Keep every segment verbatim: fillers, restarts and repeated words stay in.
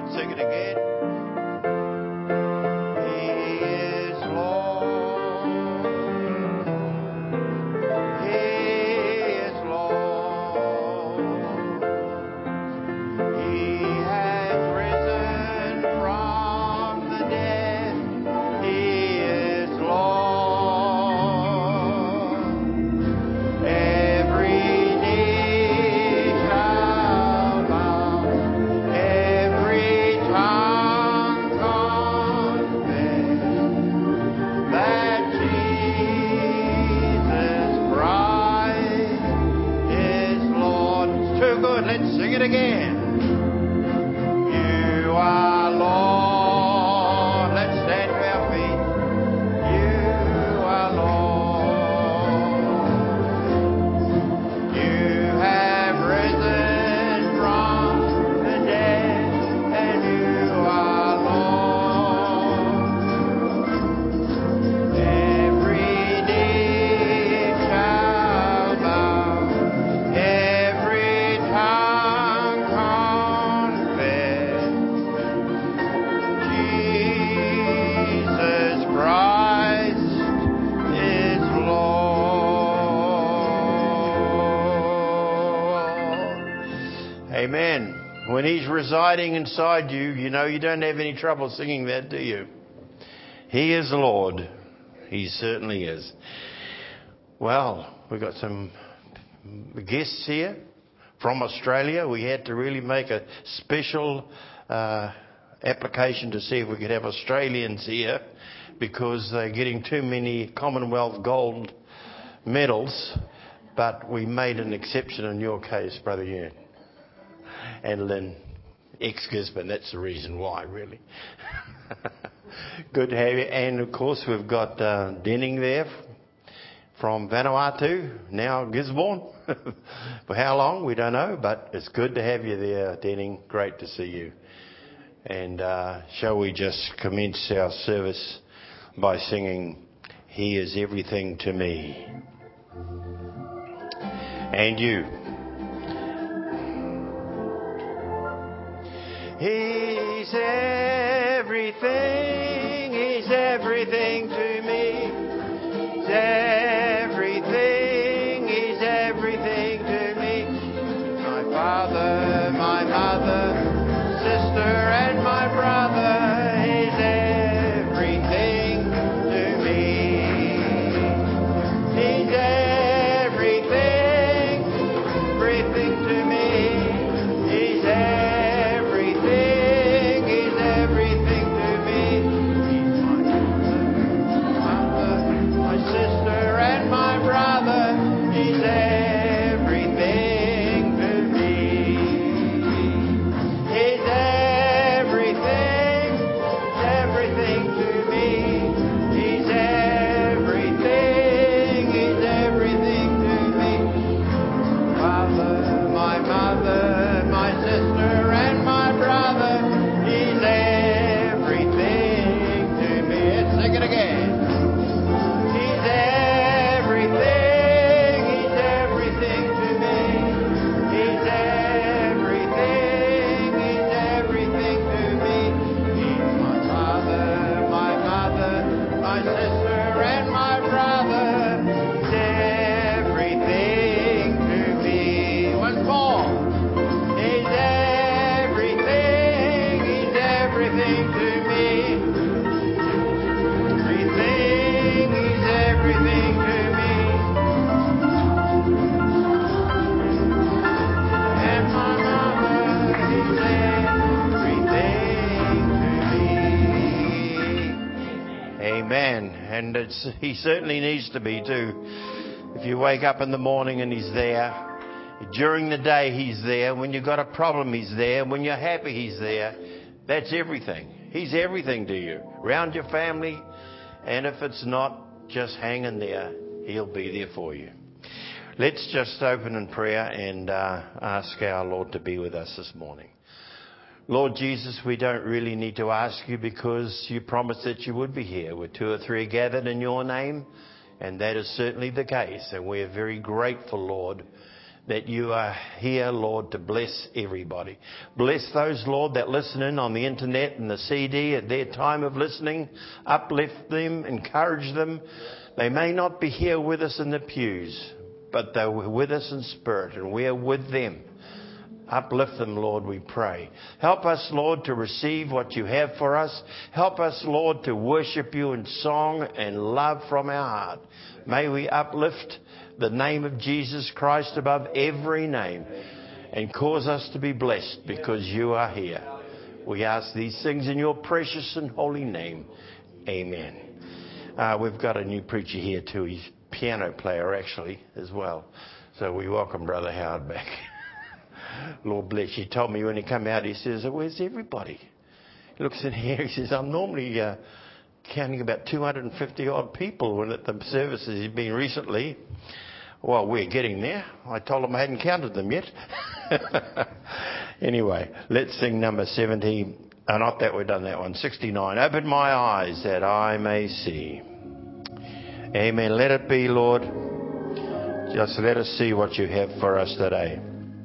Sing it again. He is Lord. He is Lord. He has risen from the dead. He is Lord. Every knee shall bow, every tongue confess that Jesus Christ is Lord. It's too good. Let's sing it again. You are Lord. Let's stand to our feet. You are Lord. You have risen from the dead, and you are Lord. Every knee shall bow, every tongue confess Jesus Christ is Lord. Amen. When He's residing inside you, you know you don't have any trouble singing that, do you? He is Lord. He certainly is. Well, we've got some guests here from Australia. We had to really make a special uh, application to see if we could have Australians here because they're getting too many Commonwealth gold medals. But we made an exception in your case, Brother Ewan. And Lynn, ex-Gisborne, that's the reason why, really. Good to have you. And of course, we've got uh, Denning there from Vanuatu, now Gisborne. For how long, we don't know, but it's good to have you there, Denning. Great to see you. And uh, shall we just commence our service by singing, He is everything to me. And you. He's everything, He's everything to me. He's everything, He's everything to me. My father, my mother, sister and my brother, He's everything to me. He's everything, everything to me. He's everything, He's everything to me. He's my mother, my sister and my brother. He's everything to me. He's everything, everything to me. He's everything, He's everything to me. Father, my mother, my sister and my brother. He's everything to me. Let's sing it again. He's everything, He's everything to me. He's everything, He's everything to me. He's my father, my mother, my sister and my brother. He's everything to me. Once more. He's everything, He's everything to me. Everything, He's everything to me. And my mama, He's everything to me. Amen. And it's, He certainly needs to be too. If you wake up in the morning and He's there, during the day He's there, when you've got a problem He's there, when you're happy He's there. That's everything. He's everything to you. Around your family, and if it's not, just hang in there. He'll be there for you. Let's just open in prayer and uh, ask our Lord to be with us this morning. Lord Jesus, we don't really need to ask you because you promised that you would be here. Where two or three are gathered in your name, and that is certainly the case. And we are very grateful, Lord, that you are here, Lord, to bless everybody. Bless those, Lord, that listen in on the internet and the C D at their time of listening. Uplift them, encourage them. They may not be here with us in the pews, but they're with us in spirit, and we are with them. Uplift them, Lord, we pray. Help us, Lord, to receive what you have for us. Help us, Lord, to worship you in song and love from our heart. May we uplift the name of Jesus Christ above every name and cause us to be blessed because you are here. We ask these things in your precious and holy name. Amen. Uh, we've got a new preacher here too. He's a piano player actually as well. So we welcome Brother Howard back. Lord bless you. He told me when he came out, he says, where's everybody? He looks in here, he says, I'm normally uh, counting about two hundred fifty odd people when at the services he's been recently. Well, we're getting there. I told him I hadn't counted them yet. Anyway, let's sing number seventy. Oh, not that, we've done that one. sixty-nine. Open my eyes that I may see. Amen. Let it be, Lord. Just let us see what you have for us today.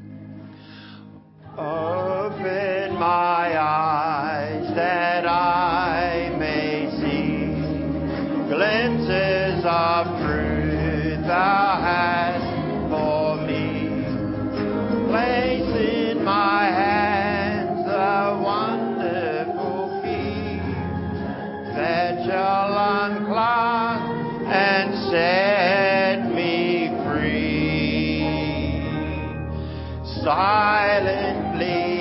Open my eyes that I may see glimpses of truth thou hast for me. Place in my hands the wonderful key that shall unclasp and set me free. Silently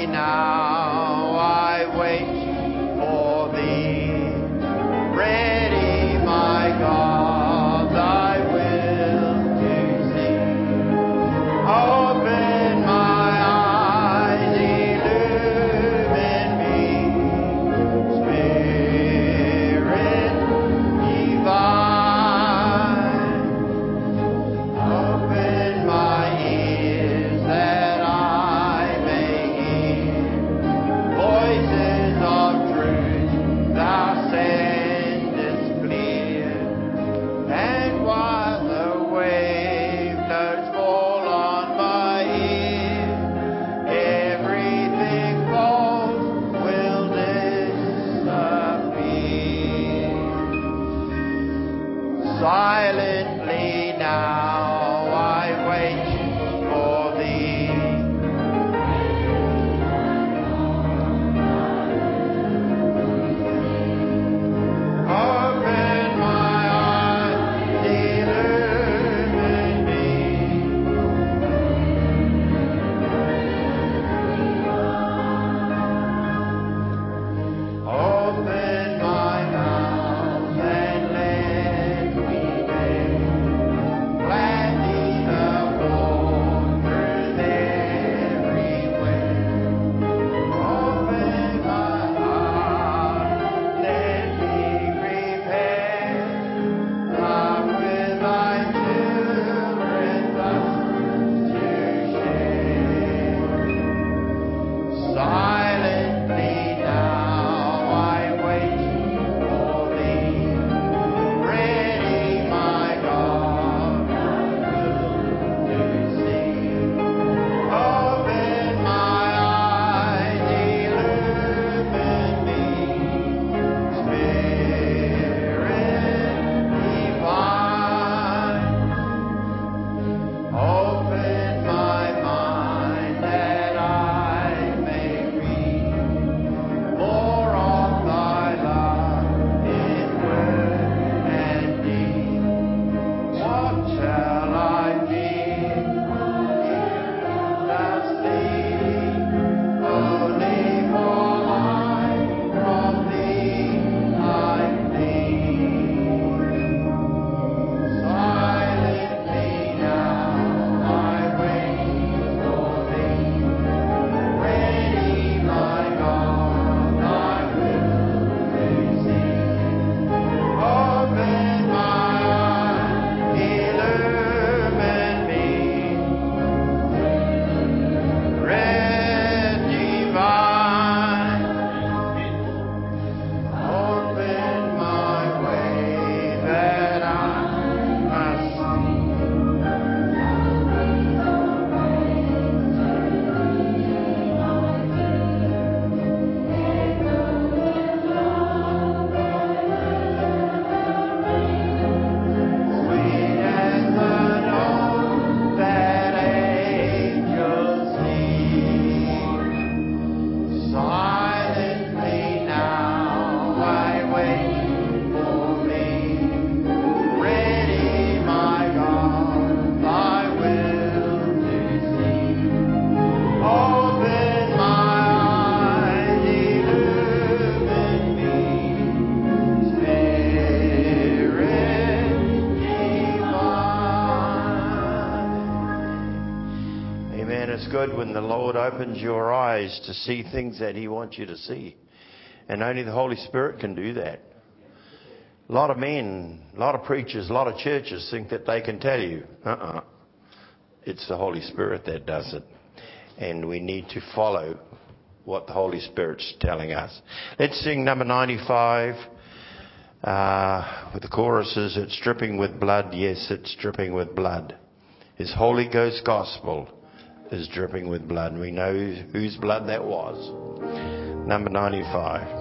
good when the Lord opens your eyes to see things that He wants you to see. And only the Holy Spirit can do that. A lot of men, a lot of preachers, a lot of churches think that they can tell you. Uh-uh. It's the Holy Spirit that does it. And we need to follow what the Holy Spirit's telling us. Let's sing number ninety-five. Uh, with the choruses, it's dripping with blood. Yes, it's dripping with blood. His Holy Ghost gospel is dripping with blood. And we know whose blood that was. Number ninety-five.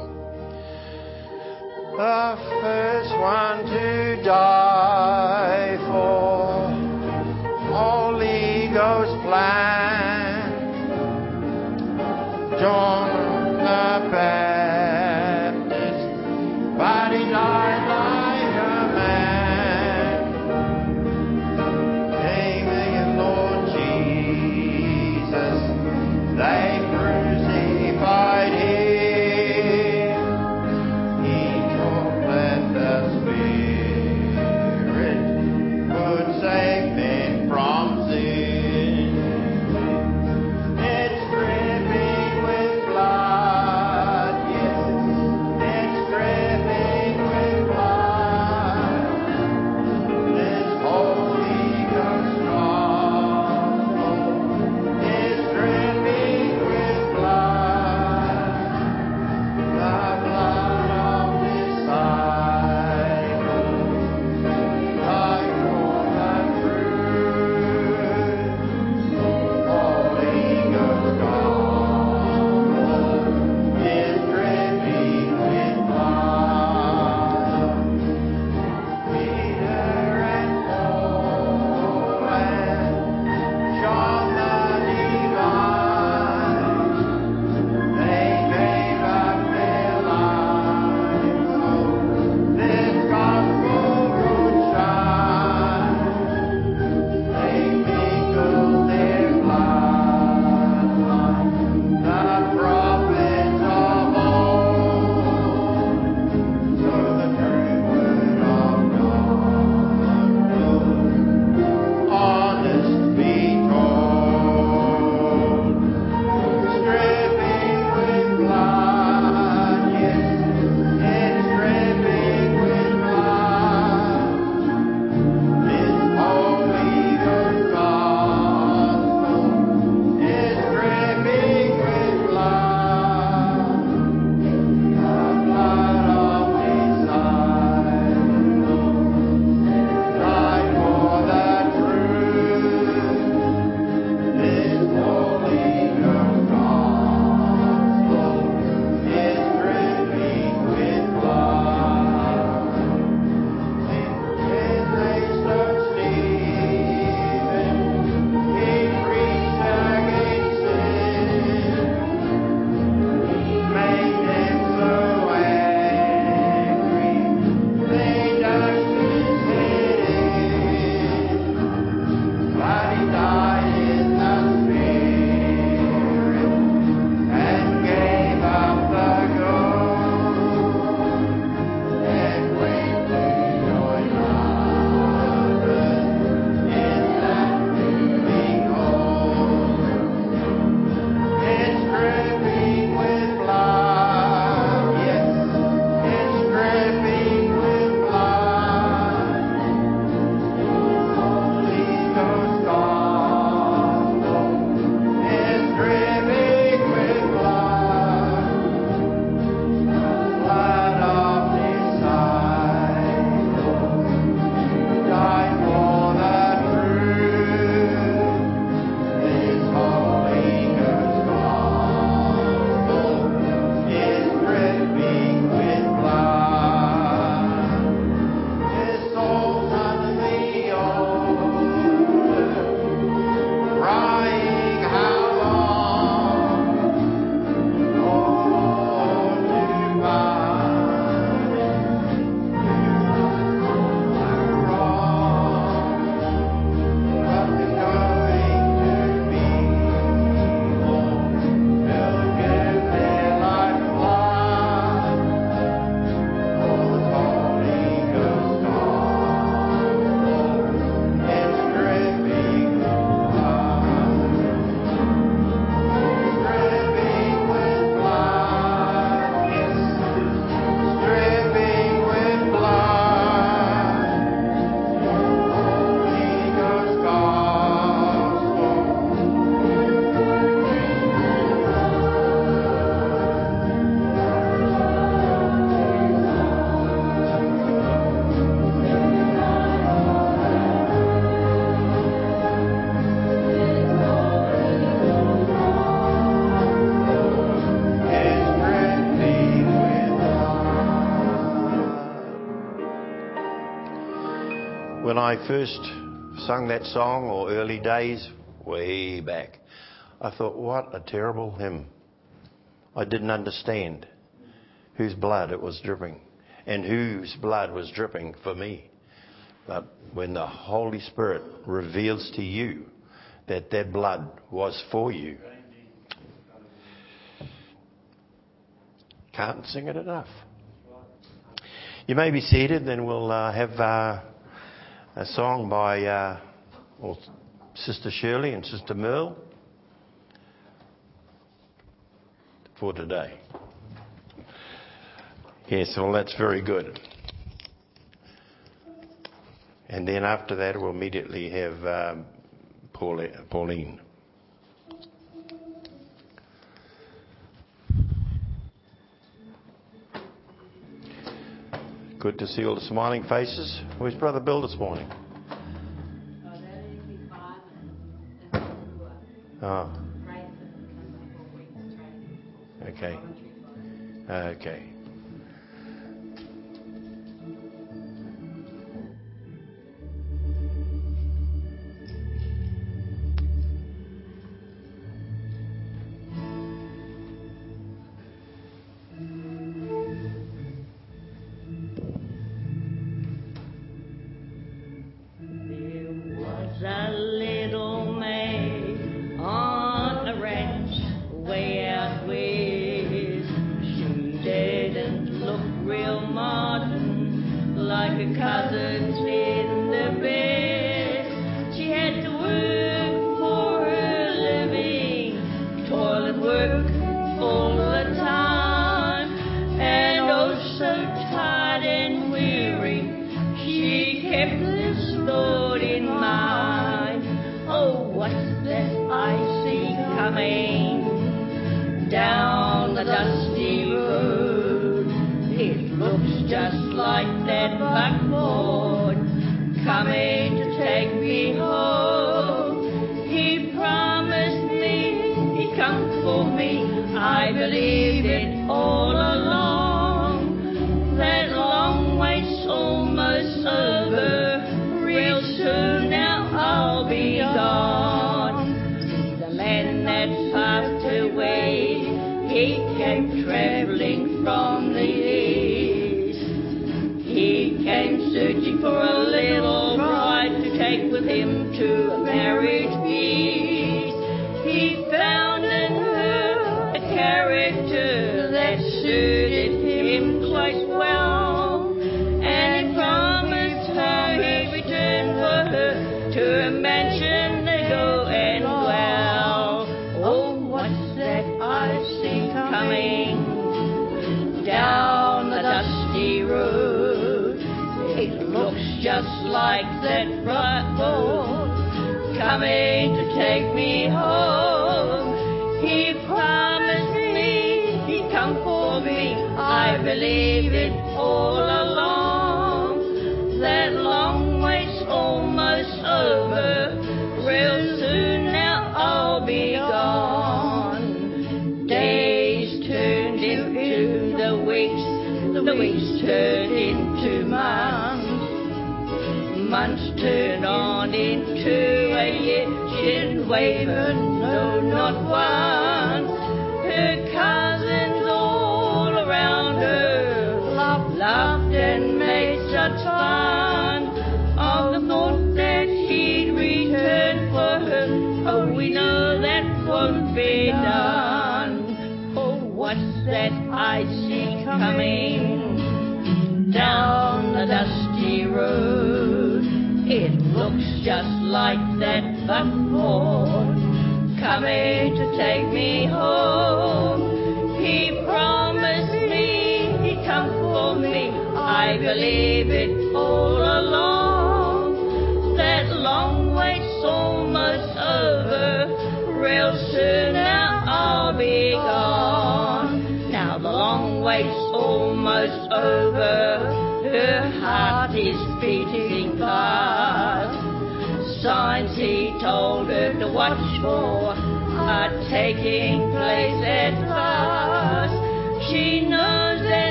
The first one to die for Holy Ghost plan. John the Baptist, but he died like a man. Amen, Lord Jesus, they crucified him. He taught that the Spirit could save men from sin. It's dripping with when I first sung that song, or early days, way back, I thought, what a terrible hymn. I didn't understand whose blood it was dripping and whose blood was dripping for me. But when the Holy Spirit reveals to you that that blood was for you, can't sing it enough. You may be seated, then we'll uh, have uh, a song by uh, well, Sister Shirley and Sister Merle for today. Yes, well, that's very good. And then after that, we'll immediately have um, Pauline. Good to see all the smiling faces. Where's Brother Bill this morning? Oh. Okay. Okay.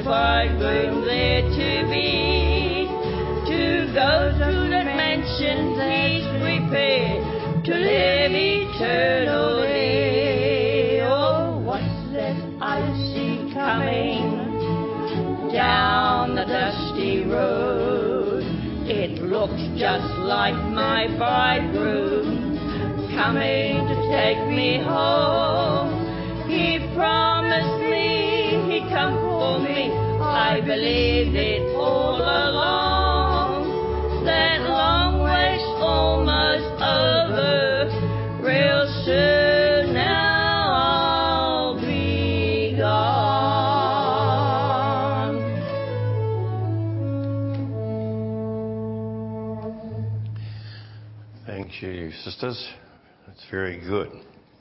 bridegroom there to be, to go to that mansion he's prepared, to live eternally. Oh, what's that I see coming down the dusty road? It looks just like my bridegroom coming to take me home. He promised me he'd come for me. I believed it all along. That long way's almost over. Real soon now I'll be gone. Thank you, sisters. That's very good.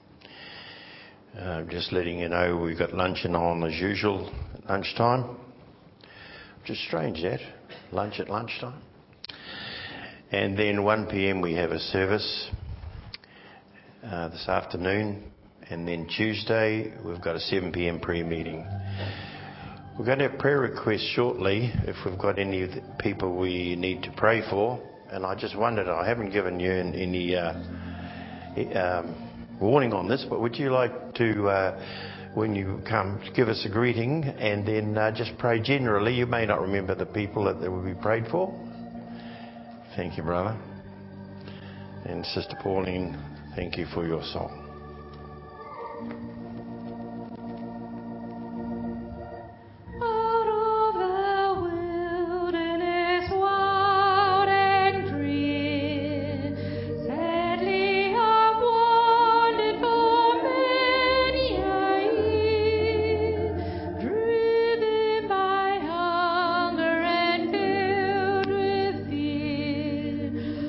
Uh, just letting you know we've got luncheon on as usual at lunchtime. Which is strange, that. Lunch at lunchtime. And then one p.m. we have a service uh, this afternoon. And then Tuesday we've got a seven p.m. prayer meeting. We're going to have prayer requests shortly if we've got any of the people we need to pray for. And I just wondered, I haven't given you any uh, um, warning on this, but would you like to, uh, when you come, give us a greeting and then uh, just pray generally? You may not remember the people that will be prayed for. Thank you, brother. And Sister Pauline, thank you for your song.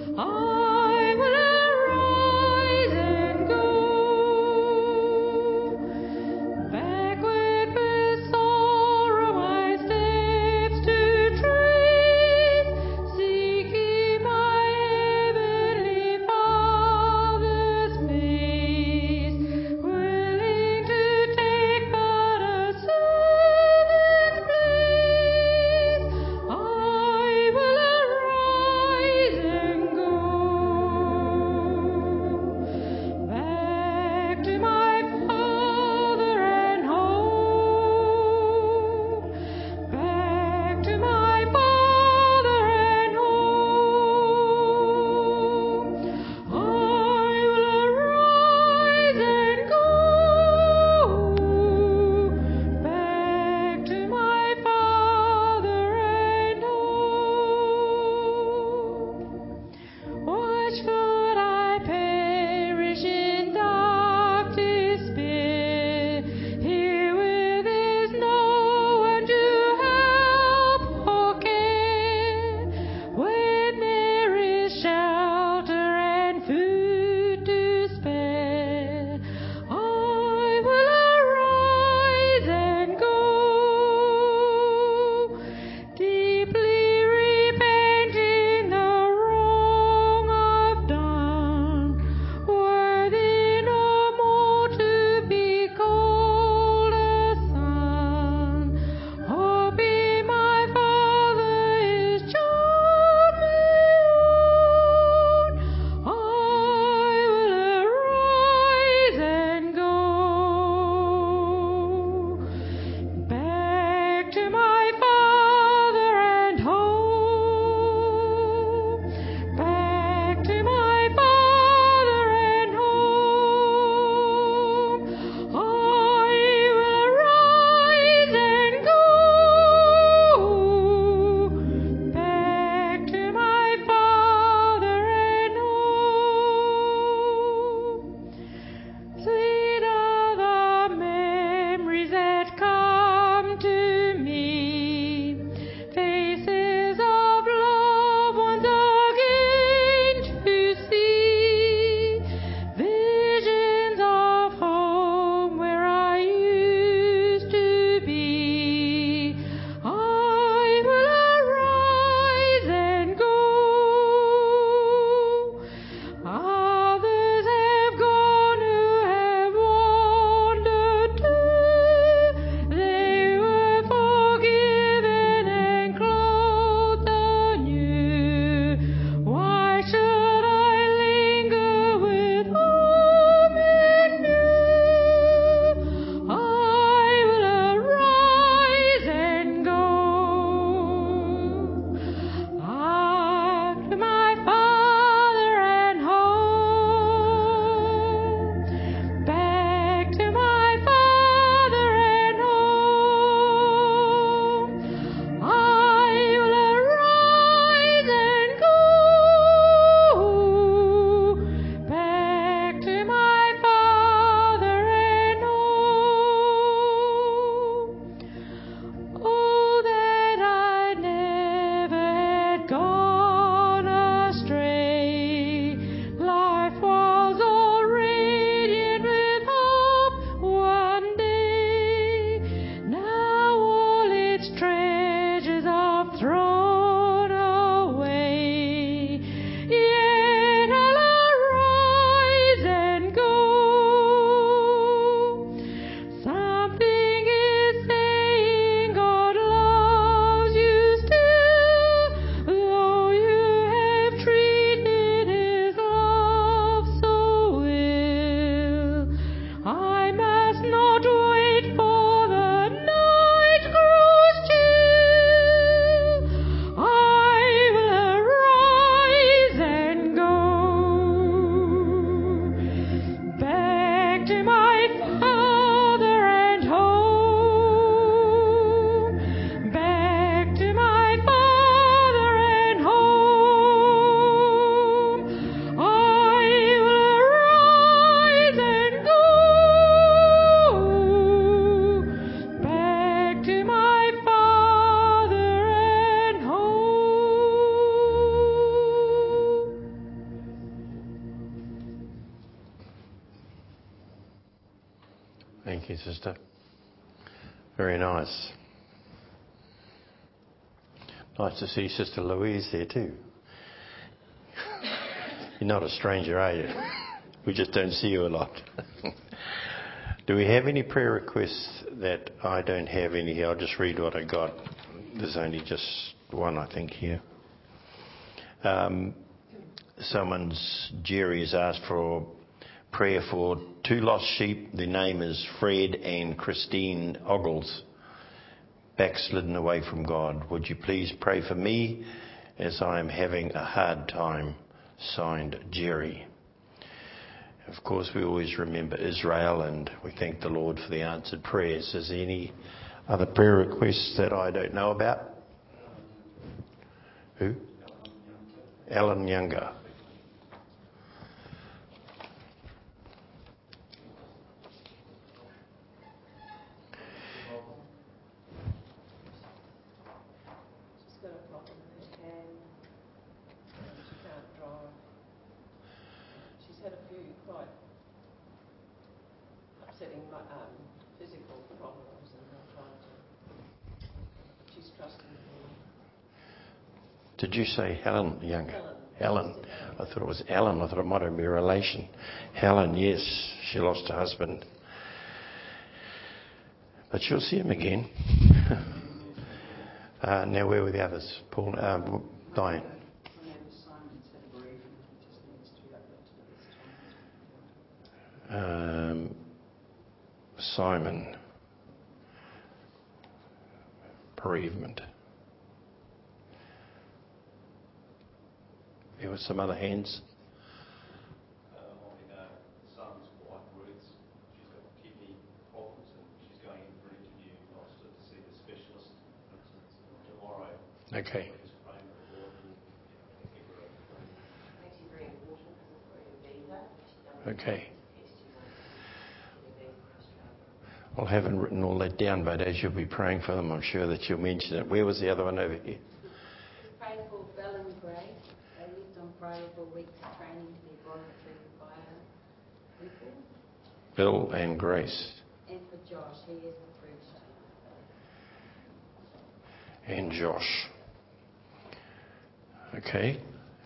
I will arise and go. Thank you, sister. Very nice. Nice to see Sister Louise there too. You're not a stranger, are you? We just don't see you a lot. Do we have any prayer requests that I don't have any here? I'll just read what I got. There's only just one, I think, here. Um, someone's, Jerry has asked for prayer for two lost sheep. Their name is Fred and Christine Ogles, backslidden away from God. Would you please pray for me as I am having a hard time? Signed, Jerry. Of course, we always remember Israel, and we thank the Lord for the answered prayers. Is there any other prayer requests that I don't know about? Who? Alan Younger. Did you say Helen Young? Helen. Helen. I thought it was Alan. I thought it might have been a relation. Helen, yes. She lost her husband. But she'll see him again. uh, now, where were the others? Paul, uh, Diane. Um, Simon. Bereavement. There were some other hands. Uh, I know son's wife, Ruth, she's got kidney problems and she's going in for an interview also to see the specialist tomorrow. Okay. So just praying for the Lord and give her a Actually very important because it's for her visa. Okay. Well, I haven't written all that down, but as you'll be praying for them, I'm sure that you'll mention it. Where was the other one over here? Pray for Bell and Grace. They lived on Friday for weeks training to be brought through the fire people. Bill and Grace. And for Josh, he is approved. And Josh. Okay.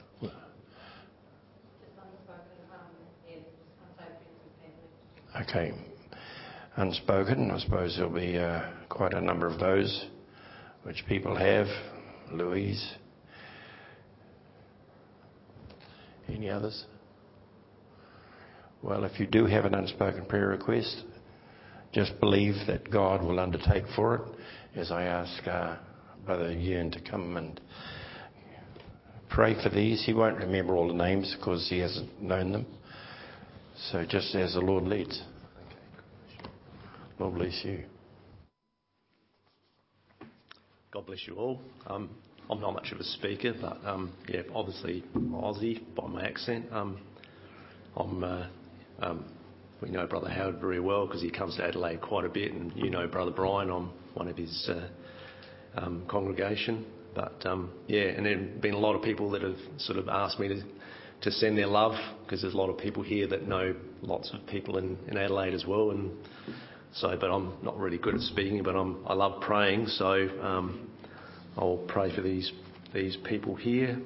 Okay. Unspoken, I suppose there'll be uh, quite a number of those which people have. Louise. Any others? Well, if you do have an unspoken prayer request, just believe that God will undertake for it. As I ask uh, Brother Ewan to come and pray for these. He won't remember all the names because he hasn't known them. So just as the Lord leads. Lord bless you. God bless you all. Um, I'm not much of a speaker, but um, yeah, obviously Aussie by my accent. Um, I'm, uh, um, we know Brother Howard very well because he comes to Adelaide quite a bit, and you know Brother Brian. I'm one of his uh, um, congregation. But um, yeah, and there have been a lot of people that have sort of asked me to, to send their love because there's a lot of people here that know lots of people in, in Adelaide as well, and. So, but I'm not really good at speaking, but I'm, I love praying. So um, I'll pray for these these people here.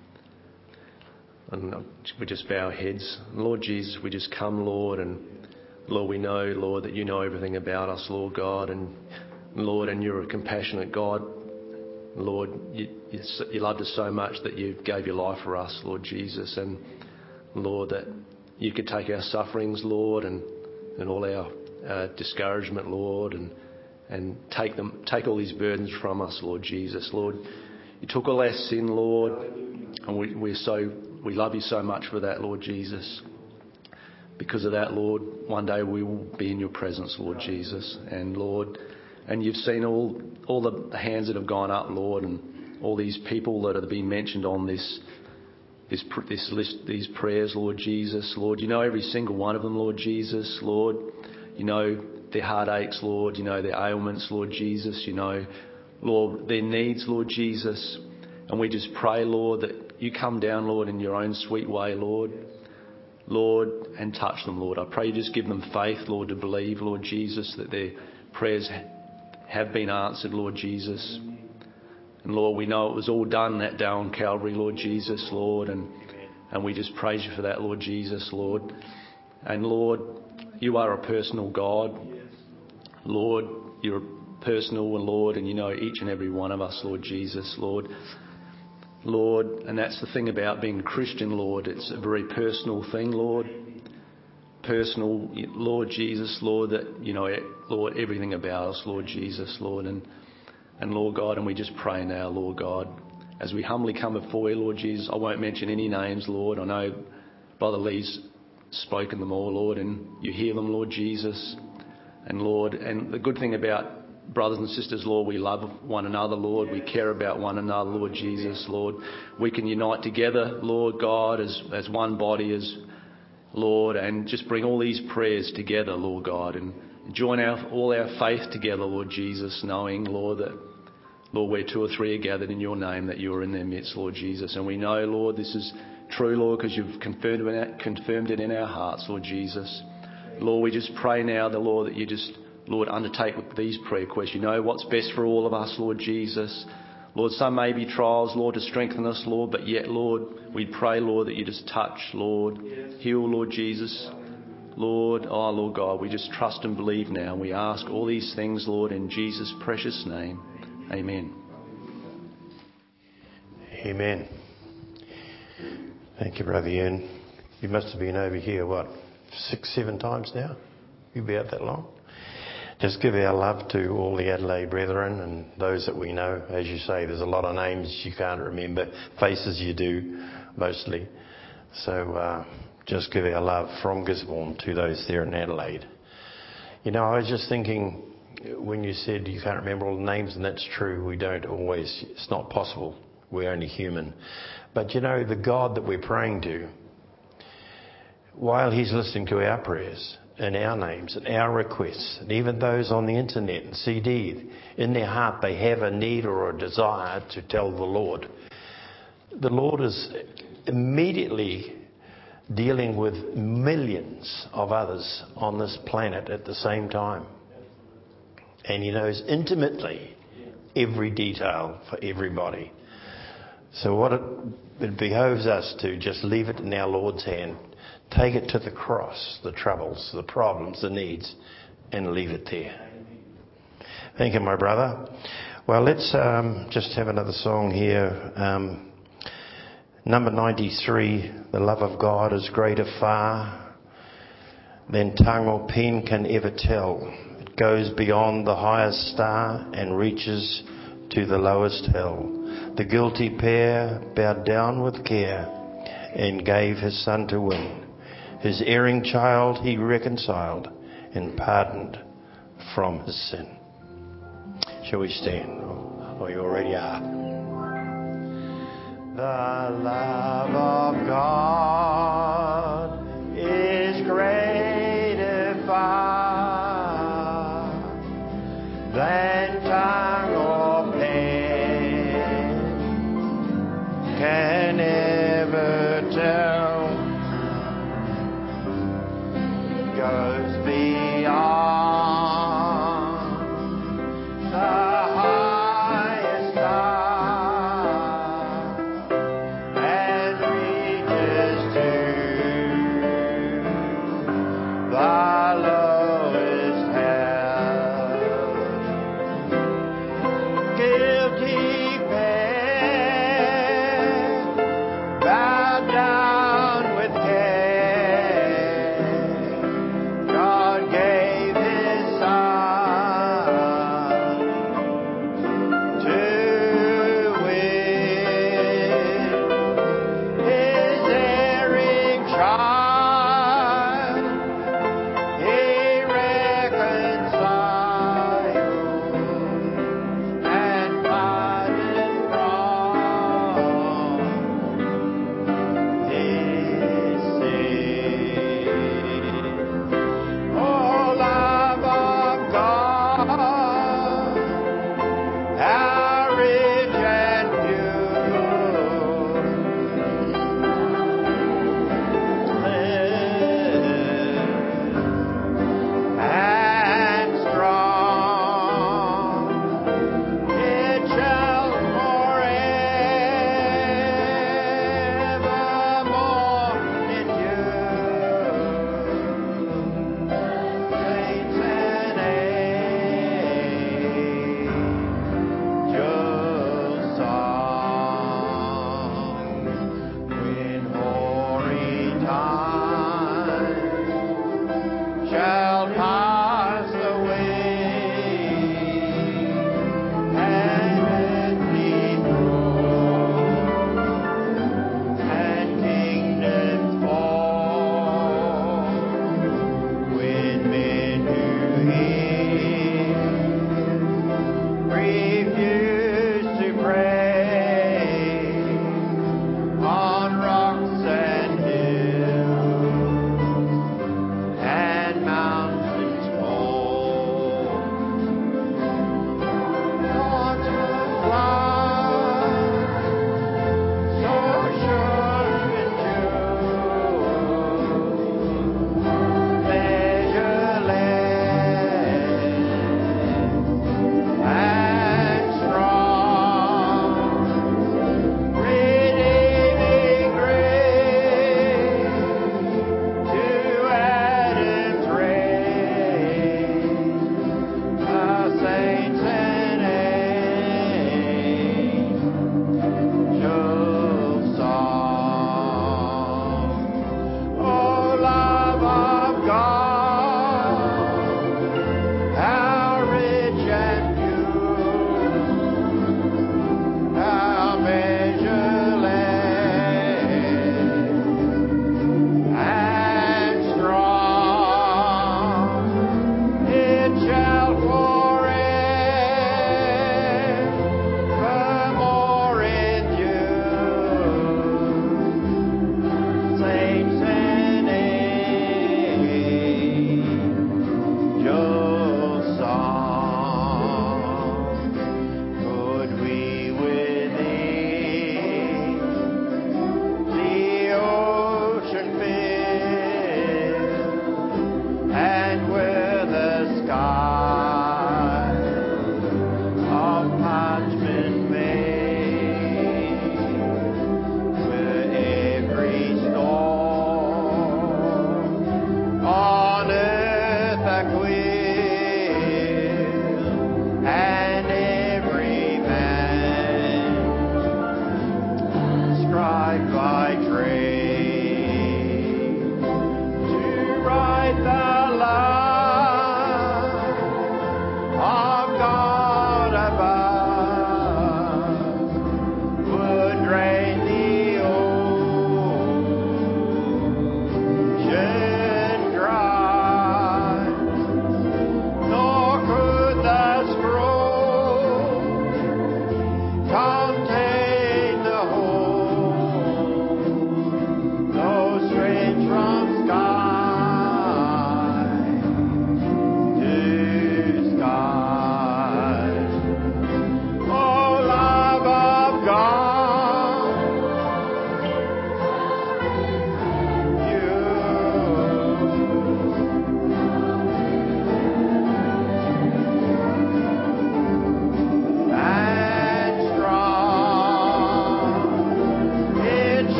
And we just bow our heads. Lord Jesus, we just come, Lord, and Lord, we know, Lord, that you know everything about us, Lord God, and Lord, and you're a compassionate God. Lord, you, you, you loved us so much that you gave your life for us, Lord Jesus, and Lord, that you could take our sufferings, Lord, and, and all our uh, discouragement, Lord, and and take them, take all these burdens from us, Lord Jesus. Lord, you took all our sin, Lord, and we, we're so we love you so much for that, Lord Jesus. Because of that, Lord, one day we will be in your presence, Lord Jesus. And Lord, and you've seen all all the hands that have gone up, Lord, and all these people that have been mentioned on this this this list, these prayers, Lord Jesus. Lord, you know every single one of them, Lord Jesus. Lord, you know their heartaches, Lord. You know their ailments, Lord Jesus. You know, Lord, their needs, Lord Jesus. And we just pray, Lord, that you come down, Lord, in your own sweet way, Lord. Lord, and touch them, Lord. I pray you just give them faith, Lord, to believe, Lord Jesus, that their prayers have been answered, Lord Jesus. And Lord, we know it was all done that day on Calvary, Lord Jesus, Lord, and, and we just praise you for that, Lord Jesus, Lord. And Lord, you are a personal God. Lord, you're personal, and Lord, and you know each and every one of us, Lord Jesus, Lord. Lord, and that's the thing about being a Christian, Lord. It's a very personal thing, Lord. Personal, Lord Jesus, Lord, that, you know, Lord, everything about us, Lord Jesus, Lord. And, and Lord God, and we just pray now, Lord God, as we humbly come before you, Lord Jesus. I won't mention any names, Lord. I know Brother Lee's spoken them all, Lord, and you hear them, Lord Jesus. And Lord, and the good thing about brothers and sisters, Lord, we love one another, Lord. We care about one another, Lord Jesus, Lord. We can unite together, Lord God, as, as one body, as Lord, and just bring all these prayers together, Lord God, and join our, all our faith together, Lord Jesus, knowing, Lord, that, Lord, where two or three are gathered in your name, that you are in their midst, Lord Jesus. And we know, Lord, this is true, Lord, because you've confirmed it, confirmed it in our hearts, Lord Jesus. Lord, we just pray now, the Lord, that you just, Lord, undertake with these prayer requests. You know what's best for all of us, Lord Jesus. Lord, some may be trials, Lord, to strengthen us, Lord, but yet, Lord, we pray, Lord, that you just touch, Lord, heal, Lord Jesus. Lord, oh, Lord God, we just trust and believe now. We ask all these things, Lord, in Jesus' precious name. Amen. Amen. Thank you, Brother Ian. You must have been over here, what, six, seven times now? You've been out that long? Just give our love to all the Adelaide brethren and those that we know. As you say, there's a lot of names you can't remember, faces you do, mostly. So uh, just give our love from Gisborne to those there in Adelaide. You know, I was just thinking, when you said you can't remember all the names, and that's true, we don't always, it's not possible. We're only human. But you know, the God that we're praying to, while he's listening to our prayers, and our names and our requests, and even those on the internet and C D, in their heart they have a need or a desire to tell the Lord. The Lord is immediately dealing with millions of others on this planet at the same time. And he knows intimately every detail for everybody. So what it, it behoves us to just leave it in our Lord's hand. Take it to the cross, the troubles, the problems, the needs, and leave it there. Thank you, my brother. Well, let's um, just have another song here. Um, number ninety-three, The Love of God is Greater Far Than Tongue or Pen Can Ever Tell. It goes beyond the highest star and reaches to the lowest hell. The guilty pair bowed down with care and gave his son to win. His erring child he reconciled and pardoned from his sin. Shall we stand? Oh, you already are. The love of God is greater far than tongue or pen can ever tell. Goes beyond the highest star and reaches to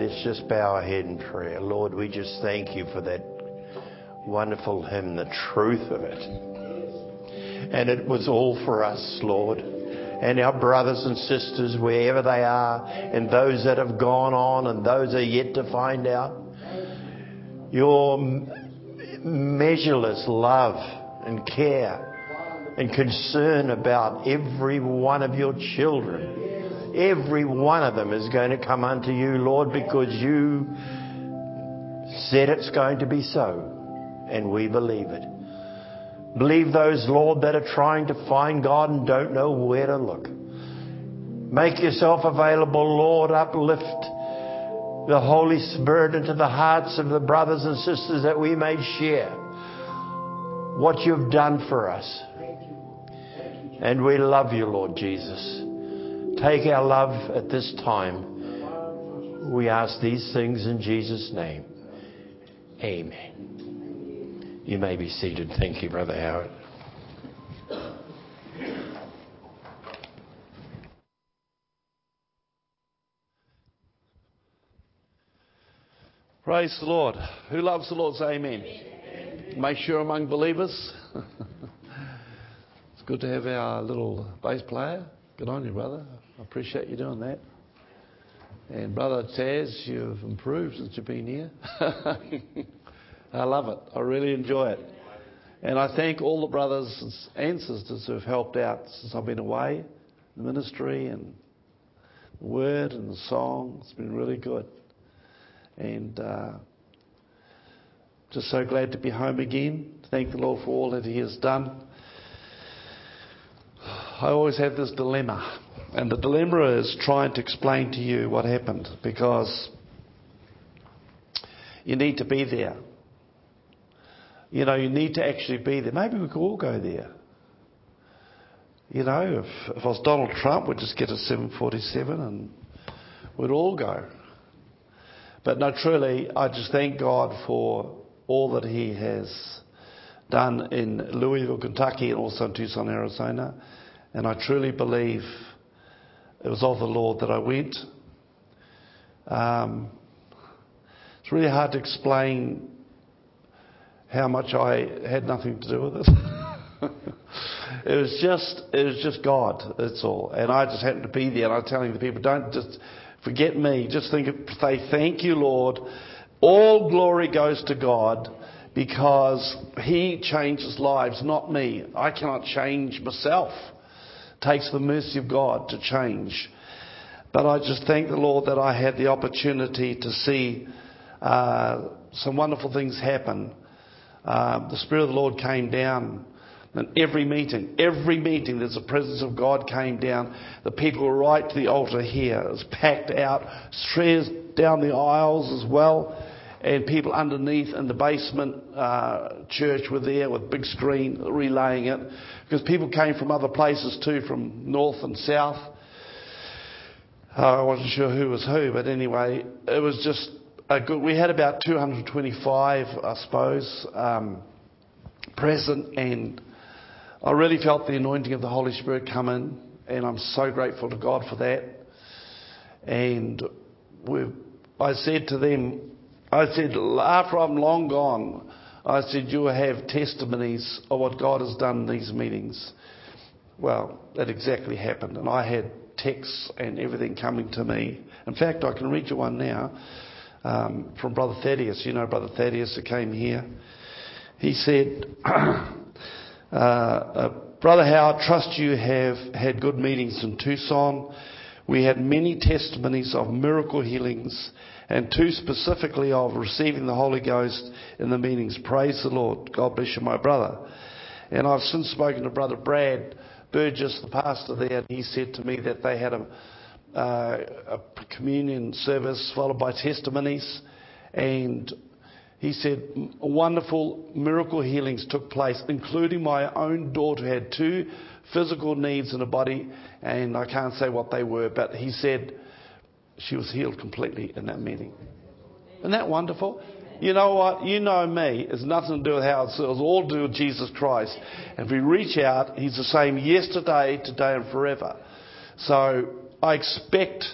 let's just bow our head in prayer. Lord, we just thank you for that wonderful hymn, the truth of it. And it was all for us, Lord. And our brothers and sisters, wherever they are, and those that have gone on and those that are yet to find out. Your measureless love and care and concern about every one of your children. Every one of them is going to come unto you, Lord, because you said it's going to be so. And we believe it. Believe those, Lord, that are trying to find God and don't know where to look. Make yourself available, Lord. Uplift the Holy Spirit into the hearts of the brothers and sisters that we may share what you've done for us. And we love you, Lord Jesus. Take our love at this time. We ask these things in Jesus' name. Amen. You may be seated. Thank you, Brother Howard. Praise the Lord. Who loves the Lord? Say amen. Amen. Make sure among believers. It's good to have our little bass player. Good on you, brother. I appreciate you doing that. And Brother Taz, you've improved since you've been here. I love it. I really enjoy it. And I thank all the brothers and sisters who have helped out since I've been away. The ministry and the word and the song. It's been really good. And uh, just so glad to be home again. Thank the Lord for all that He has done. I always have this dilemma. And the dilemma is trying to explain to you what happened. Because you need to be there. You know, you need to actually be there. Maybe we could all go there. You know, if, if I was Donald Trump, we'd just get a seven forty-seven and we'd all go. But no, truly, I just thank God for all that He has done in Louisville, Kentucky, and also in Tucson, Arizona. And I truly believe it was of the Lord that I went. Um, it's really hard to explain how much I had nothing to do with it. It was just, it was just God. That's all. And I just happened to be there. And I'm telling the people, don't just forget me. Just think, say, thank you, Lord. All glory goes to God because He changes lives, not me. I cannot change myself. It takes the mercy of God to change. But I just thank the Lord that I had the opportunity to see uh, some wonderful things happen. Uh, the Spirit of the Lord came down in every meeting. Every meeting there's the presence of God came down. The people were right to the altar here. It was packed out. Stairs down the aisles as well. And people underneath in the basement uh, church were there with big screen relaying it. Because people came from other places too, from north and south. Uh, I wasn't sure who was who, but anyway, it was just a good. We had about two hundred twenty-five, I suppose, um, present, and I really felt the anointing of the Holy Spirit come in, and I'm so grateful to God for that. And we, I said to them, I said, after I'm long gone, I said, you will have testimonies of what God has done in these meetings. Well, that exactly happened, and I had texts and everything coming to me. In fact, I can read you one now um, from Brother Thaddeus. You know Brother Thaddeus who came here. He said, uh, uh, Brother Howard, trust you have had good meetings in Tucson. We had many testimonies of miracle healings and two specifically of receiving the Holy Ghost in the meetings. Praise the Lord. God bless you, my brother. And I've since spoken to Brother Brad Burgess, the pastor there, and he said to me that they had a, uh, a communion service followed by testimonies, and he said wonderful miracle healings took place, including my own daughter who had two physical needs in her body, and I can't say what they were, but he said she was healed completely in that meeting. Isn't that wonderful? You know what? You know me. It's nothing to do with how it's, it's all to do with Jesus Christ. And if we reach out, He's the same yesterday, today and forever. So I expect,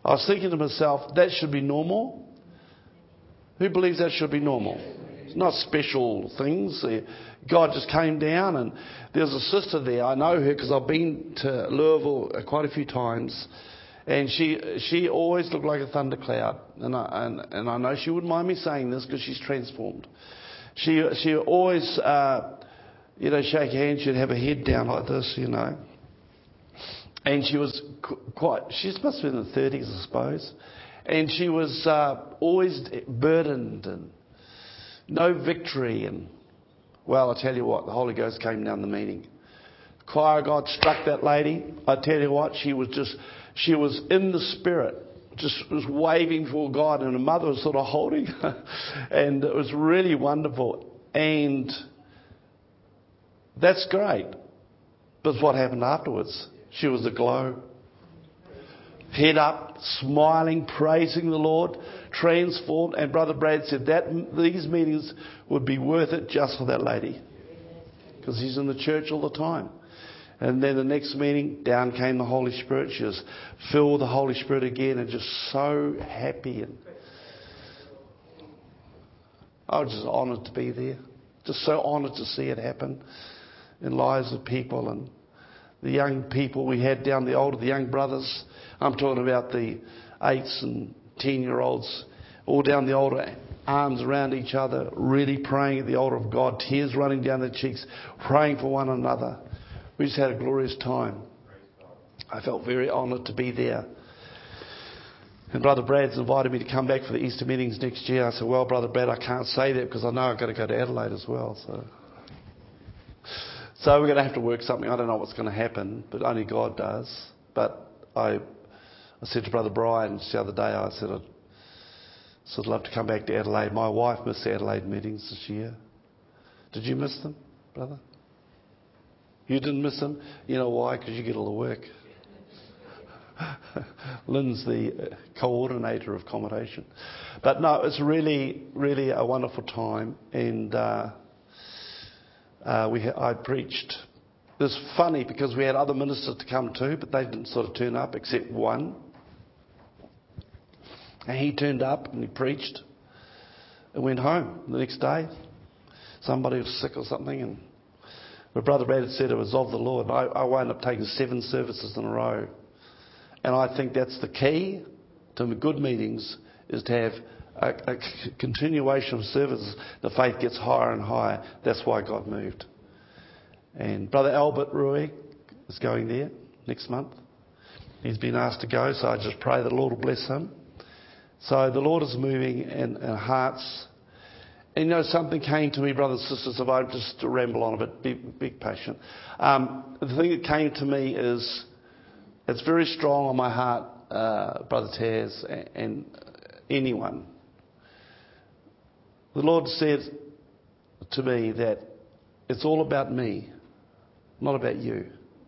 I was thinking to myself, that should be normal. Who believes that should be normal? It's not special things. God just came down, and there's a sister there. I know her because I've been to Louisville quite a few times, and she she always looked like a thundercloud. And I, and, and I know she wouldn't mind me saying this because she's transformed. She she always, uh, you know, shake hands. She'd have her head down like this, you know. And she was quite, she must have been in the thirties, I suppose. And she was uh, always burdened and no victory. And, well, I tell you what, the Holy Ghost came down the meeting. Choir God struck that lady. I tell you what, she was just, she was in the Spirit, just was waving for God. And her mother was sort of holding her. And it was really wonderful. And that's great. But what happened afterwards? She was aglow. Head up, smiling, praising the Lord, transformed. And Brother Brad said that these meetings would be worth it just for that lady. Because he's in the church all the time. And then the next meeting, down came the Holy Spirit. She was filled with the Holy Spirit again and just so happy. And I was just honoured to be there. Just so honoured to see it happen in lives of people. And the young people we had down the altar, the young brothers, I'm talking about the eights and ten-year-olds, all down the altar, arms around each other, really praying at the altar of God, tears running down their cheeks, praying for one another. We just had a glorious time. I felt very honoured to be there. And Brother Brad's invited me to come back for the Easter meetings next year. I said, well, Brother Brad, I can't say that because I know I've got to go to Adelaide as well. So... So we're going to have to work something. I don't know what's going to happen, but only God does. But I, I said to Brother Brian the other day, I said I'd sort of love to come back to Adelaide. My wife missed the Adelaide meetings this year. Did you miss them, brother? You didn't miss them? You know why? Because you get all the work. Lynn's the coordinator of accommodation. But no, it's really, really a wonderful time. And... Uh, Uh, we ha- I preached. It was funny because we had other ministers to come too, but they didn't sort of turn up except one. And he turned up and he preached and went home the next day. Somebody was sick or something, and my brother Brad had said it was of the Lord. I, I wound up taking seven services in a row. And I think that's the key to good meetings, is to have A, a continuation of services. The faith gets higher and higher. That's why God moved. And Brother Albert Rui is going there next month. He's been asked to go, so I just pray that the Lord will bless him. So the Lord is moving in, in hearts. And you know, something came to me, brothers and sisters, if I just to ramble on a bit, be, be patient. Um, the thing that came to me is, it's very strong on my heart, uh, Brother Taz, and, and anyone. The Lord said to me that it's all about me, not about you.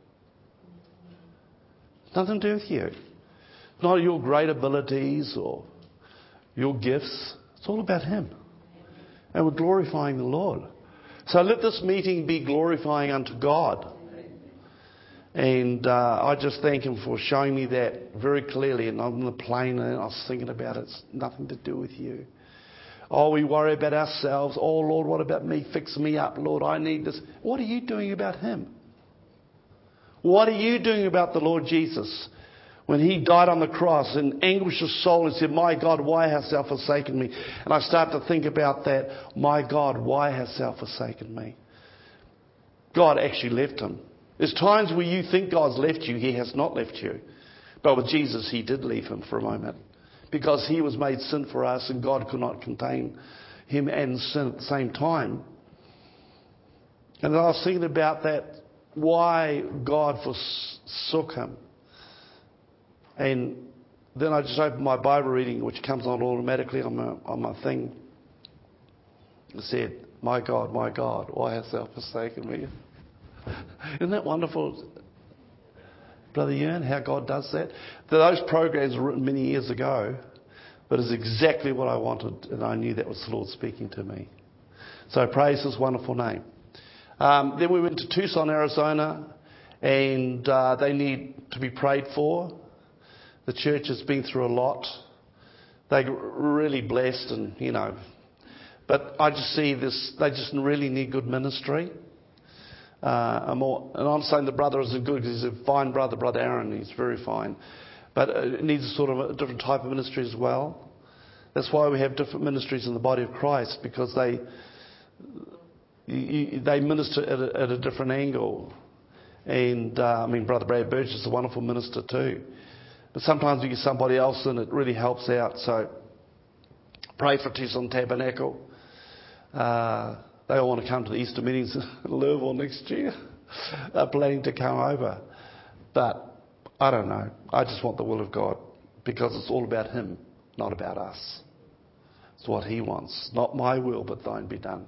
Nothing to do with you. Not your great abilities or your gifts. It's all about Him. And we're glorifying the Lord. So let this meeting be glorifying unto God. And uh, I just thank Him for showing me that very clearly. And on the plane, and I was thinking about it. It's nothing to do with you. Oh, we worry about ourselves. Oh, Lord, what about me? Fix me up. Lord, I need this. What are you doing about Him? What are you doing about the Lord Jesus? When He died on the cross in anguish of soul and said, my God, why hast thou forsaken me? And I start to think about that. My God, why hast thou forsaken me? God actually left Him. There's times where you think God's left you. He has not left you. But with Jesus, He did leave Him for a moment. Because He was made sin for us, and God could not contain Him and sin at the same time. And I was thinking about that, why God forsook Him. And then I just opened my Bible reading, which comes on automatically on my, on my thing. It said, my God, my God, why hast thou forsaken me? Isn't that wonderful, Brother Ewan, how God does that? Those programs were written many years ago, but it's exactly what I wanted, and I knew that was the Lord speaking to me. So praise His wonderful name. Um, then we went to Tucson, Arizona, and uh, they need to be prayed for. The church has been through a lot. They're really blessed, and you know, but I just see this. They just really need good ministry. Uh, I'm all, and I'm saying the brother isn't good because he's a fine brother, Brother Aaron. He's very fine, but it needs a sort of a different type of ministry as well. That's why we have different ministries in the body of Christ, because they you, they minister at a, at a different angle. And uh, I mean, Brother Brad Birch is a wonderful minister too. But sometimes we get somebody else and it really helps out. So pray for Tucson Tabernacle. Uh, they all want to come to the Easter meetings in Louisville next year. They're planning to come over. But I don't know. I just want the will of God, because it's all about Him, not about us. It's what He wants. Not my will, but thine be done.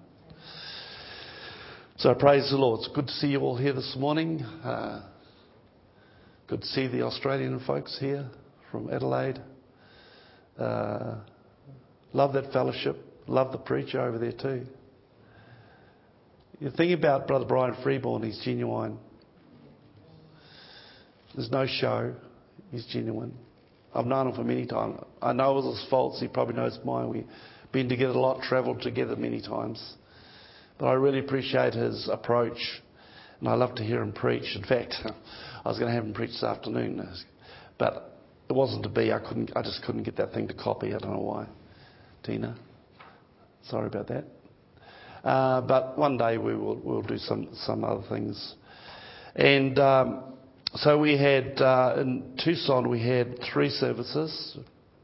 So praise the Lord. It's good to see you all here this morning. Uh, good to see the Australian folks here from Adelaide. Uh, love that fellowship. Love the preacher over there too. You think about Brother Brian Freeborn, he's genuine. There's no show. He's genuine. I've known him for many times. I know it was his faults. He probably knows mine. We've been together a lot, travelled together many times. But I really appreciate his approach, and I love to hear him preach. In fact, I was going to have him preach this afternoon, but it wasn't to be. I couldn't. I just couldn't get that thing to copy. I don't know why. Tina, sorry about that. Uh, but one day we will we'll do some some other things. And um, so we had uh, in Tucson we had three services,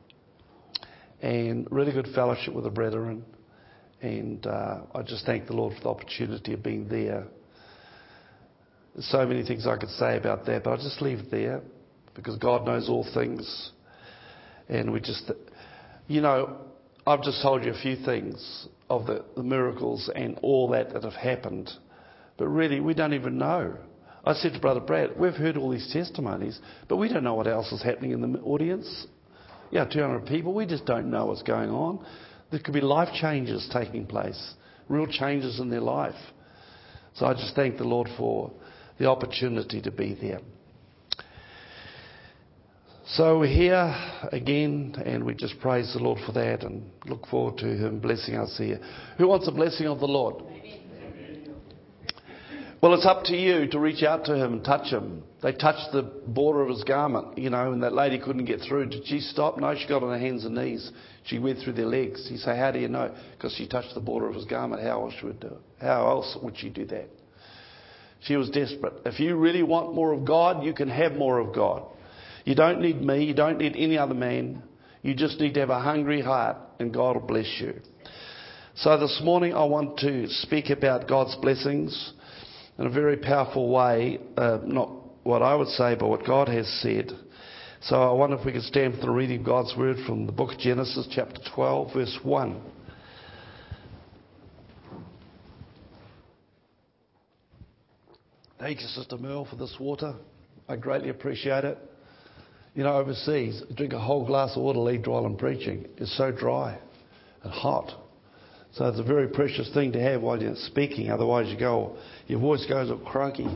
and really good fellowship with the brethren. And uh, I just thank the Lord for the opportunity of being there. There's so many things I could say about that, but I'll just leave it there, because God knows all things. And we just, you know, I've just told you a few things of the, the miracles and all that that have happened. But really, we don't even know. I said to Brother Brad, we've heard all these testimonies, but we don't know what else is happening in the audience. Yeah, two hundred people, we just don't know what's going on. There could be life changes taking place, real changes in their life. So I just thank the Lord for the opportunity to be there. So we're here again, and we just praise the Lord for that and look forward to Him blessing us here. Who wants a blessing of the Lord? Well, it's up to you to reach out to Him and touch Him. They touched the border of His garment, you know, and that lady couldn't get through. Did she stop? No, she got on her hands and knees. She went through their legs. You say, how do you know? Because she touched the border of His garment. How else would do it? How else would she do that? She was desperate. If you really want more of God, you can have more of God. You don't need me. You don't need any other man. You just need to have a hungry heart, and God will bless you. So this morning I want to speak about God's blessings in a very powerful way, uh, not what I would say, but what God has said. So I wonder if we could stand for the reading of God's word from the book of Genesis, chapter twelve, verse one. Thank you, Sister Merle, for this water. I greatly appreciate it. You know, overseas, drink a whole glass of water lead while I'm preaching. It's so dry and hot. So it's a very precious thing to have while you're speaking. Otherwise, you go, your voice goes all croaky.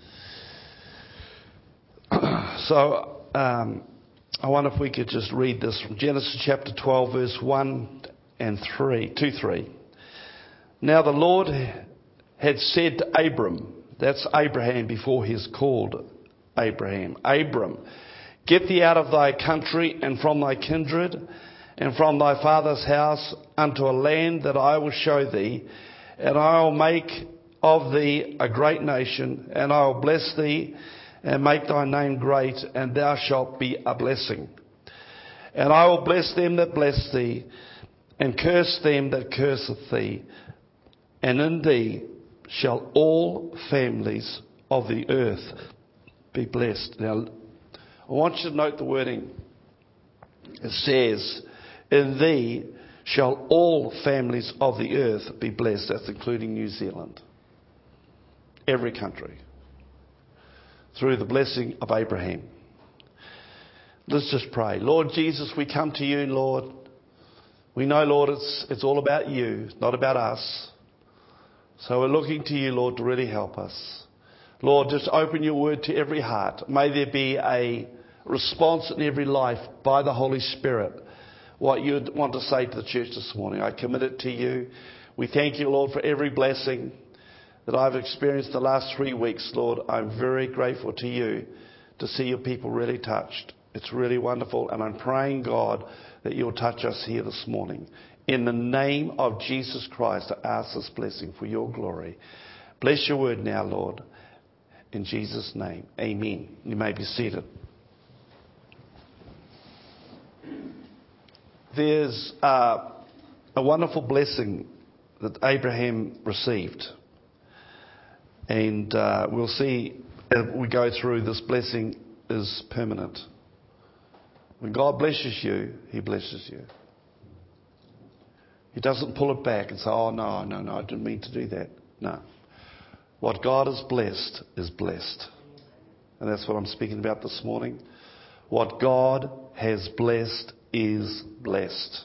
So um, I wonder if we could just read this from Genesis chapter twelve, verse one and three, two, three. Now the Lord had said to Abram, that's Abraham before he's called Abraham, Abram, get thee out of thy country and from thy kindred and from thy father's house unto a land that I will show thee, and I will make of thee a great nation, and I will bless thee and make thy name great, and thou shalt be a blessing. And I will bless them that bless thee, and curse them that curseth thee, and in thee shall all families of the earth be blessed. Now, I want you to note the wording. It says, in thee shall all families of the earth be blessed. That's including New Zealand. Every country. Through the blessing of Abraham. Let's just pray. Lord Jesus, we come to you, Lord. We know, Lord, it's, it's all about you, not about us. So we're looking to you, Lord, to really help us. Lord, just open your word to every heart. May there be a, response in every life by the Holy Spirit. What you would want to say to the church this morning. I commit it to you. We thank you, Lord, for every blessing that I've experienced the last three weeks, Lord. I'm very grateful to you to see your people really touched. It's really wonderful. And I'm praying, God, that you'll touch us here this morning. In the name of Jesus Christ, I ask this blessing for your glory. Bless your word now, Lord. In Jesus' name, amen. You may be seated. There's uh, a wonderful blessing that Abraham received. And uh, we'll see as we go through, this blessing is permanent. When God blesses you, he blesses you. He doesn't pull it back and say, oh, no, no, no, I didn't mean to do that. No. What God has blessed is blessed. And that's what I'm speaking about this morning. What God has blessed is blessed.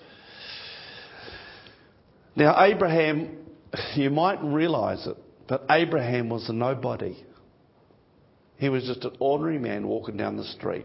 Now, Abraham, you mightn't realise it, but Abraham was a nobody. He was just an ordinary man walking down the street.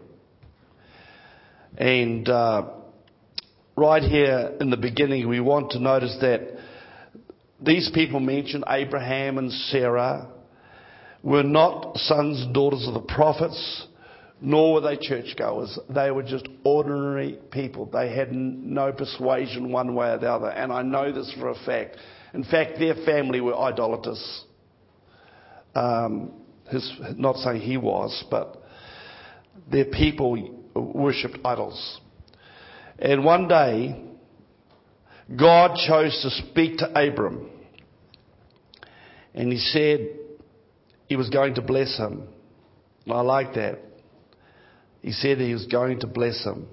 And uh, right here in the beginning, we want to notice that these people mentioned, Abraham and Sarah, were not sons and daughters of the prophets, nor were they churchgoers. They were just ordinary people. They had no persuasion one way or the other. And I know this for a fact. In fact, their family were idolaters. Um, his, not saying he was, but their people worshipped idols. And one day, God chose to speak to Abram. And he said he was going to bless him. And I like that. He said he was going to bless him.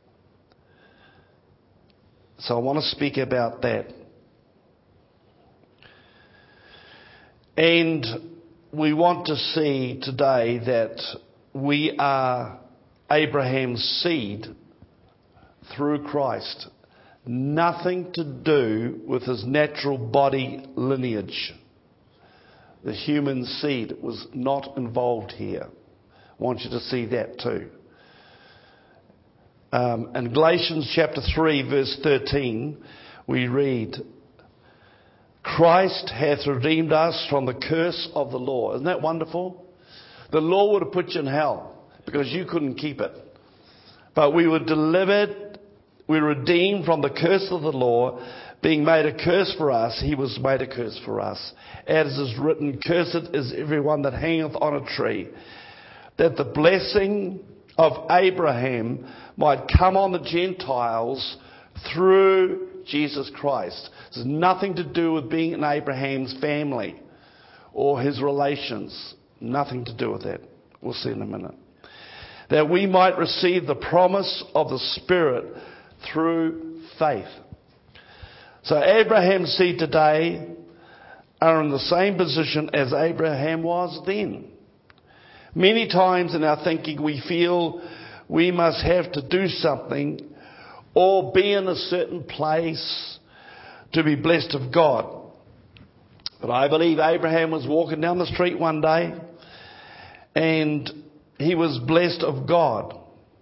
So I want to speak about that. And we want to see today that we are Abraham's seed through Christ. Nothing to do with his natural body lineage. The human seed was not involved here. I want you to see that too. Um, in Galatians chapter three, verse thirteen, we read, Christ hath redeemed us from the curse of the law. Isn't that wonderful? The law would have put you in hell because you couldn't keep it. But we were delivered, we were redeemed from the curse of the law, being made a curse for us. He was made a curse for us. As is written, cursed is everyone that hangeth on a tree, that the blessing of Abraham might come on the Gentiles through Jesus Christ. It has nothing to do with being in Abraham's family or his relations. Nothing to do with that. We'll see in a minute. That we might receive the promise of the Spirit through faith. So Abraham's seed today are in the same position as Abraham was then. Many times in our thinking we feel we must have to do something or be in a certain place to be blessed of God. But I believe Abraham was walking down the street one day and he was blessed of God.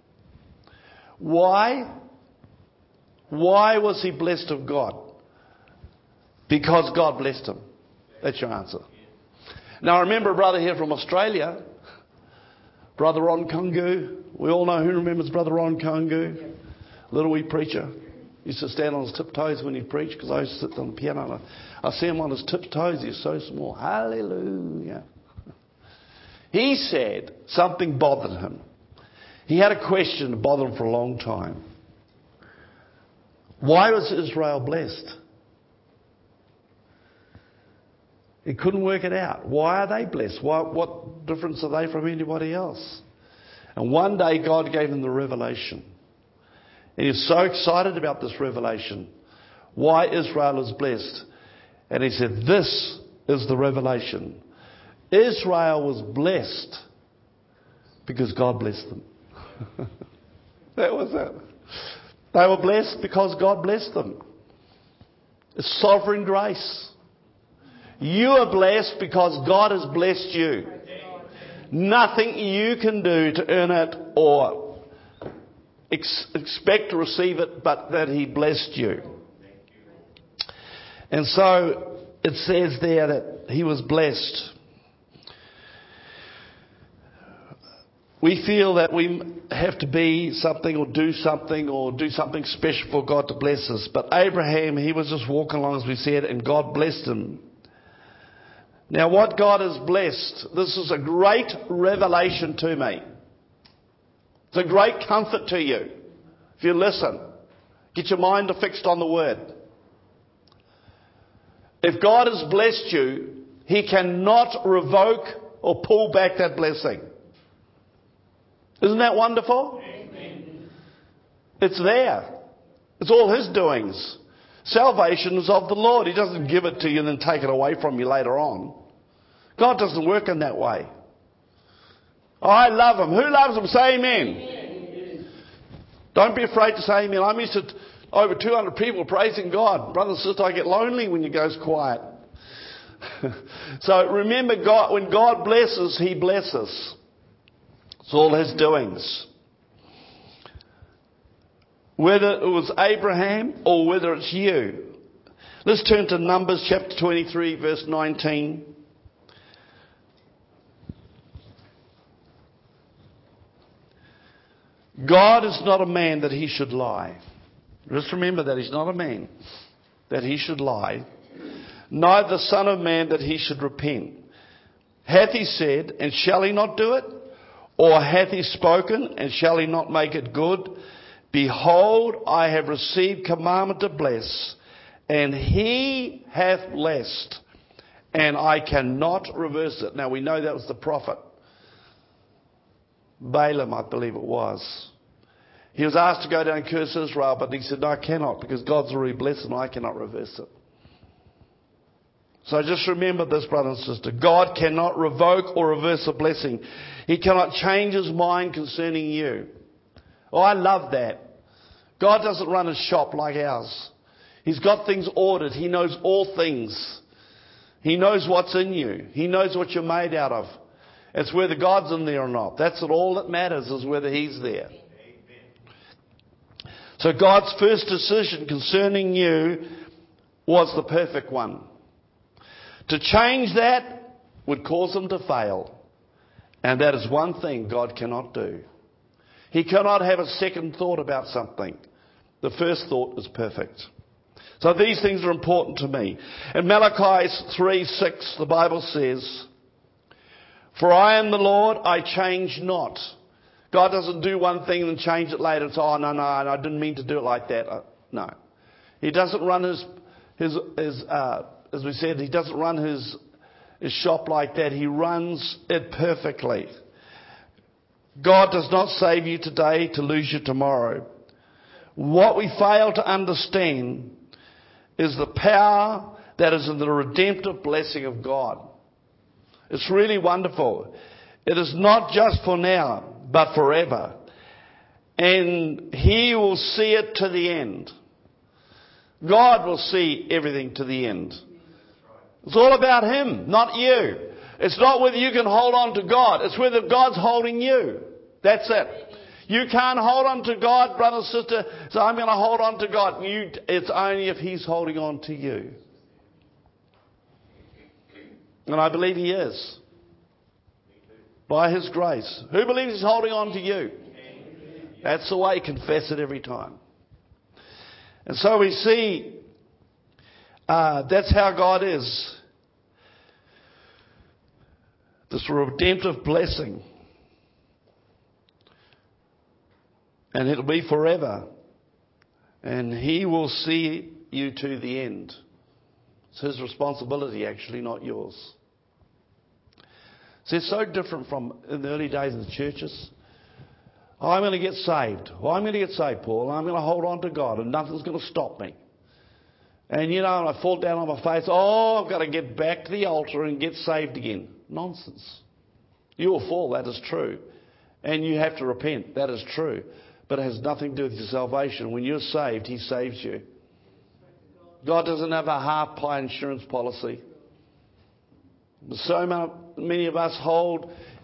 Why? Why was he blessed of God? Because God blessed him. That's your answer. Now I remember a brother here from Australia, Brother Ron Kungu. We all know who remembers Brother Ron Kungu. Little wee preacher. Used to stand on his tiptoes when he'd preach because I used to sit on the piano and I, I see him on his tiptoes. He's so small. Hallelujah. He said something bothered him. He had a question that bothered him for a long time. Why was Israel blessed? He couldn't work it out. Why are they blessed? Why, what difference are they from anybody else? And one day God gave him the revelation. And he was so excited about this revelation. Why Israel is blessed. And he said, this is the revelation. Israel was blessed because God blessed them. That was it. They were blessed because God blessed them. It's sovereign grace. You are blessed because God has blessed you. Nothing you can do to earn it or ex- expect to receive it, but that He blessed you. And so it says there that He was blessed. We feel that we have to be something or do something or do something special for God to bless us. But Abraham, he was just walking along, as we said, and God blessed him. Now, what God has blessed, this is a great revelation to me. It's a great comfort to you. If you listen, get your mind fixed on the Word. If God has blessed you, He cannot revoke or pull back that blessing. Isn't that wonderful? Amen. It's there. It's all His doings. Salvation is of the Lord. He doesn't give it to you and then take it away from you later on. God doesn't work in that way. I love Him. Who loves Him? Say amen. Amen. Don't be afraid to say amen. I'm used to over two hundred people praising God. Brother and sister, I get lonely when it goes quiet. So remember, God, when God blesses, He blesses. It's all His doings. Whether it was Abraham or whether it's you. Let's turn to Numbers chapter twenty-three, verse nineteen. God is not a man that He should lie. Just remember that He's not a man that He should lie, neither the Son of Man that He should repent. Hath He said, and shall He not do it? Or hath He spoken, and shall He not make it good? Behold, I have received commandment to bless, and He hath blessed, and I cannot reverse it. Now we know that was the prophet Balaam, I believe it was. He was asked to go down and curse Israel, but he said, no, I cannot, because God's already blessed and I cannot reverse it. So just remember this, brother and sister. God cannot revoke or reverse a blessing. He cannot change His mind concerning you. Oh, I love that. God doesn't run His shop like ours. He's got things ordered. He knows all things. He knows what's in you. He knows what you're made out of. It's whether God's in there or not. That's all that matters, is whether He's there. So God's first decision concerning you was the perfect one. To change that would cause Him to fail. And that is one thing God cannot do. He cannot have a second thought about something. The first thought is perfect. So these things are important to me. In Malachi three six, the Bible says, for I am the Lord, I change not. God doesn't do one thing and change it later. It's, oh, no, no, I didn't mean to do it like that. Uh, no. He doesn't run his, his, his uh, as we said, He doesn't run his, his shop like that. He runs it perfectly. God does not save you today to lose you tomorrow. What we fail to understand is the power that is in the redemptive blessing of God. It's really wonderful. It is not just for now, but forever. And He will see it to the end. God will see everything to the end. It's all about Him, not you. It's not whether you can hold on to God. It's whether God's holding you. That's it. You can't hold on to God, brother and sister. So I'm going to hold on to God. You, it's only if He's holding on to you. And I believe He is. By His grace. Who believes He's holding on to you? That's the way. Confess it every time. And so we see uh, that's how God is. This redemptive blessing. And it'll be forever. And He will see you to the end. It's His responsibility, actually, not yours. See, it's so different from in the early days of the churches. Oh, I'm going to get saved. Well, I'm going to get saved, Paul. I'm going to hold on to God and nothing's going to stop me. And, you know, I fall down on my face. Oh, I've got to get back to the altar and get saved again. Nonsense. You will fall, that is true. And you have to repent, that is true. But it has nothing to do with your salvation. When you're saved, He saves you. God doesn't have a half-pie insurance policy. So many of us hold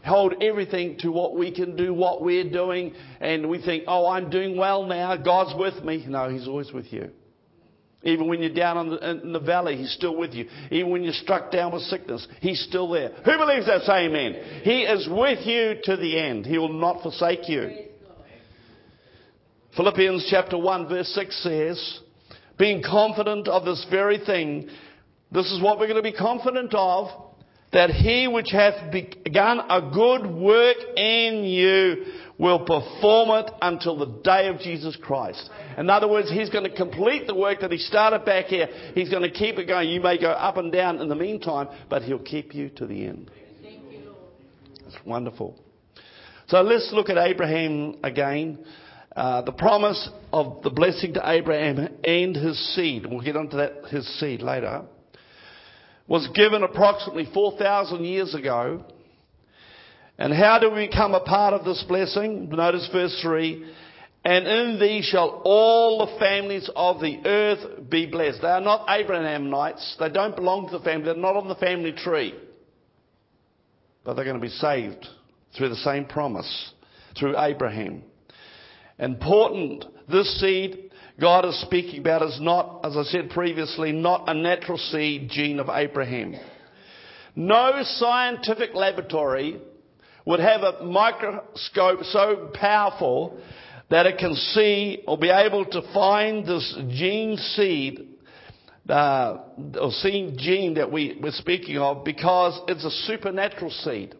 hold everything to what we can do, what we're doing, and we think, oh, I'm doing well now, God's with me. No, He's always with you. Even when you're down on the, in the valley, He's still with you. Even when you're struck down with sickness, He's still there. Who believes that? Say amen. He is with you to the end. He will not forsake you. Philippians chapter one verse six says, being confident of this very thing, this is what we're going to be confident of, that He which hath begun a good work in you will perform it until the day of Jesus Christ. In other words, He's going to complete the work that He started back here. He's going to keep it going. You may go up and down in the meantime, but He'll keep you to the end. Thank you, Lord. It's wonderful. So let's look at Abraham again. Uh, the promise of the blessing to Abraham and his seed, we'll get onto that, his seed later, was given approximately four thousand years ago. And how do we become a part of this blessing? Notice verse three. And in thee shall all the families of the earth be blessed. They are not Abrahamites. They don't belong to the family. They're not on the family tree. But they're going to be saved through the same promise, through Abraham. Important, this seed God is speaking about is not, as I said previously, not a natural seed gene of Abraham. No scientific laboratory would have a microscope so powerful that it can see or be able to find this gene seed, uh, or seed gene that we, we're speaking of, because it's a supernatural seed.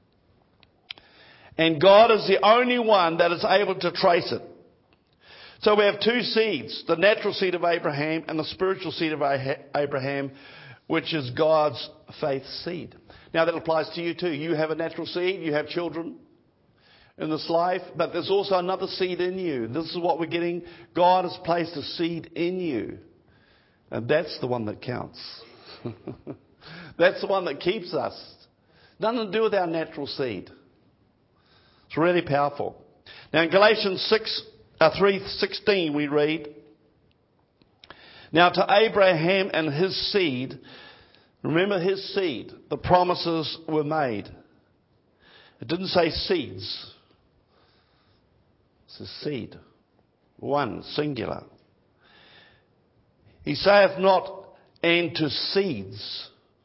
And God is the only one that is able to trace it. So we have two seeds, the natural seed of Abraham and the spiritual seed of Abraham, which is God's faith seed. Now that applies to you too. You have a natural seed, you have children in this life, but there's also another seed in you. This is what we're getting. God has placed a seed in you. And that's the one that counts. That's the one that keeps us. Nothing to do with our natural seed. It's really powerful. Now in Galatians six, uh, three sixteen we read, now to Abraham and his seed, remember his seed, the promises were made. It didn't say seeds. It says seed. One, singular. He saith not, and to seeds,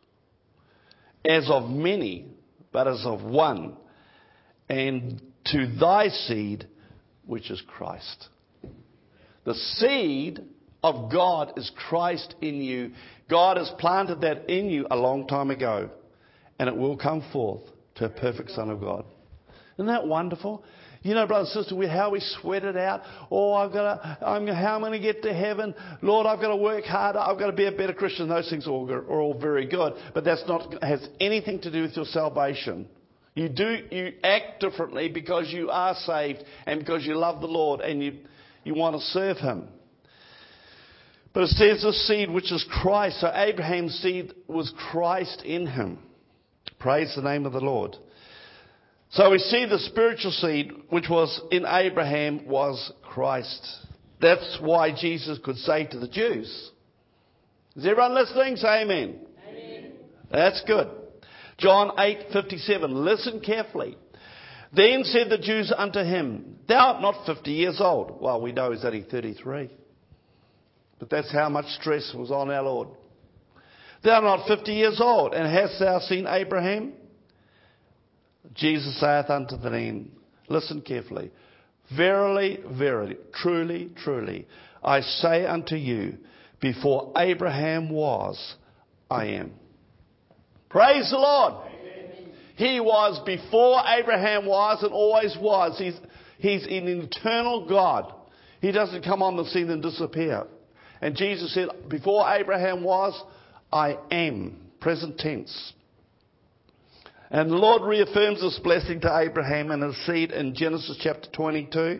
as of many, but as of one, and to thy seed, which is Christ. The seed of God is Christ in you. God has planted that in you a long time ago, and it will come forth to a perfect Son of God. Isn't that wonderful? You know, brother and sister, we, how we sweat it out. Oh, I've got to, I'm, how am I going to get to heaven? Lord, I've got to work harder. I've got to be a better Christian. Those things are all, are all very good, but that's not has anything to do with your salvation. You do, you act differently because you are saved and because you love the Lord and you, you want to serve Him. But it says the seed which is Christ. So Abraham's seed was Christ in him. Praise the name of the Lord. So we see the spiritual seed which was in Abraham was Christ. That's why Jesus could say to the Jews. Is everyone listening? Say amen. Amen. That's good. John eight fifty-seven. Listen carefully. Then said the Jews unto him, thou art not fifty years old. Well, we know he's only thirty-three. But that's how much stress was on our Lord. Thou art not fifty years old, and hast thou seen Abraham? Jesus saith unto them, listen carefully. Verily, verily, truly, truly, I say unto you, before Abraham was, I am. Praise the Lord. Amen. He was before Abraham was and always was. He's, he's an eternal God. He doesn't come on the scene and disappear. And Jesus said, before Abraham was, I am. Present tense. And the Lord reaffirms this blessing to Abraham and his seed in Genesis chapter twenty-two,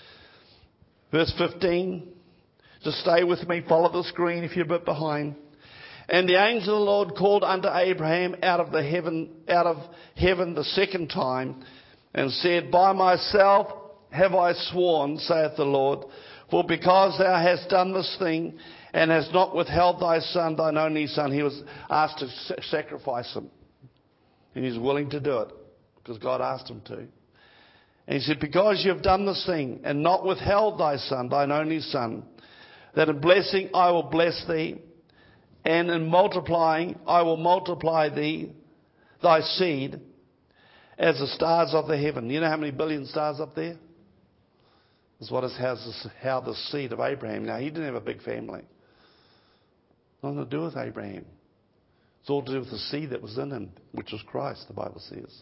verse fifteen. Just stay with me, follow the screen if you're a bit behind. And the angel of the Lord called unto Abraham out of the heaven, out of heaven the second time, and said, by myself have I sworn, saith the Lord, for because thou hast done this thing, and hast not withheld thy son, thine only son. He was asked to sacrifice him. And he's willing to do it, because God asked him to. And he said, because you have done this thing and not withheld thy son, thine only son, that in blessing I will bless thee, and in multiplying I will multiply thee, thy seed, as the stars of the heaven. You know how many billion stars up there? That's what is how, how the seed of Abraham. Now, he didn't have a big family. Nothing to do with Abraham. It's all to do with the seed that was in him, which was Christ, the Bible says.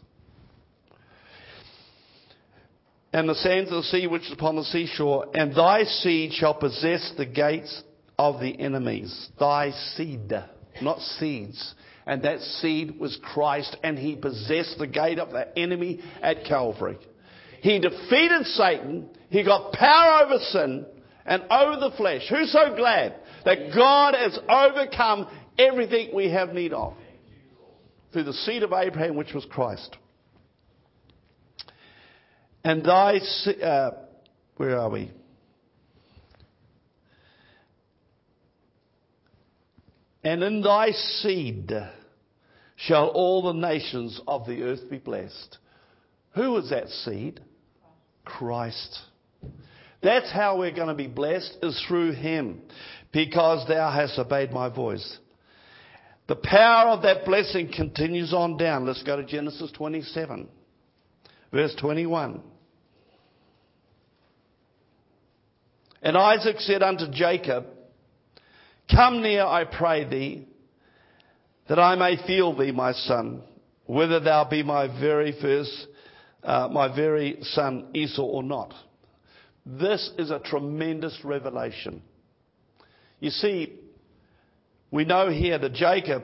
And the sands of the sea which is upon the seashore, and thy seed shall possess the gates of the enemies. Thy seed, not seeds. And that seed was Christ, and he possessed the gate of the enemy at Calvary. He defeated Satan. He got power over sin and over the flesh. Who's so glad that God has overcome everything we have need of through the seed of Abraham, which was Christ. And thy, uh, where are we? And in thy seed shall all the nations of the earth be blessed. Who is that seed? Christ. That's how we're going to be blessed, is through him, because thou hast obeyed my voice. The power of that blessing continues on down. Let's go to Genesis twenty-seven, verse twenty-one. And Isaac said unto Jacob, come near, I pray thee, that I may feel thee, my son, whether thou be my very first, uh, my very son Esau or not. This is a tremendous revelation. You see, we know here that Jacob,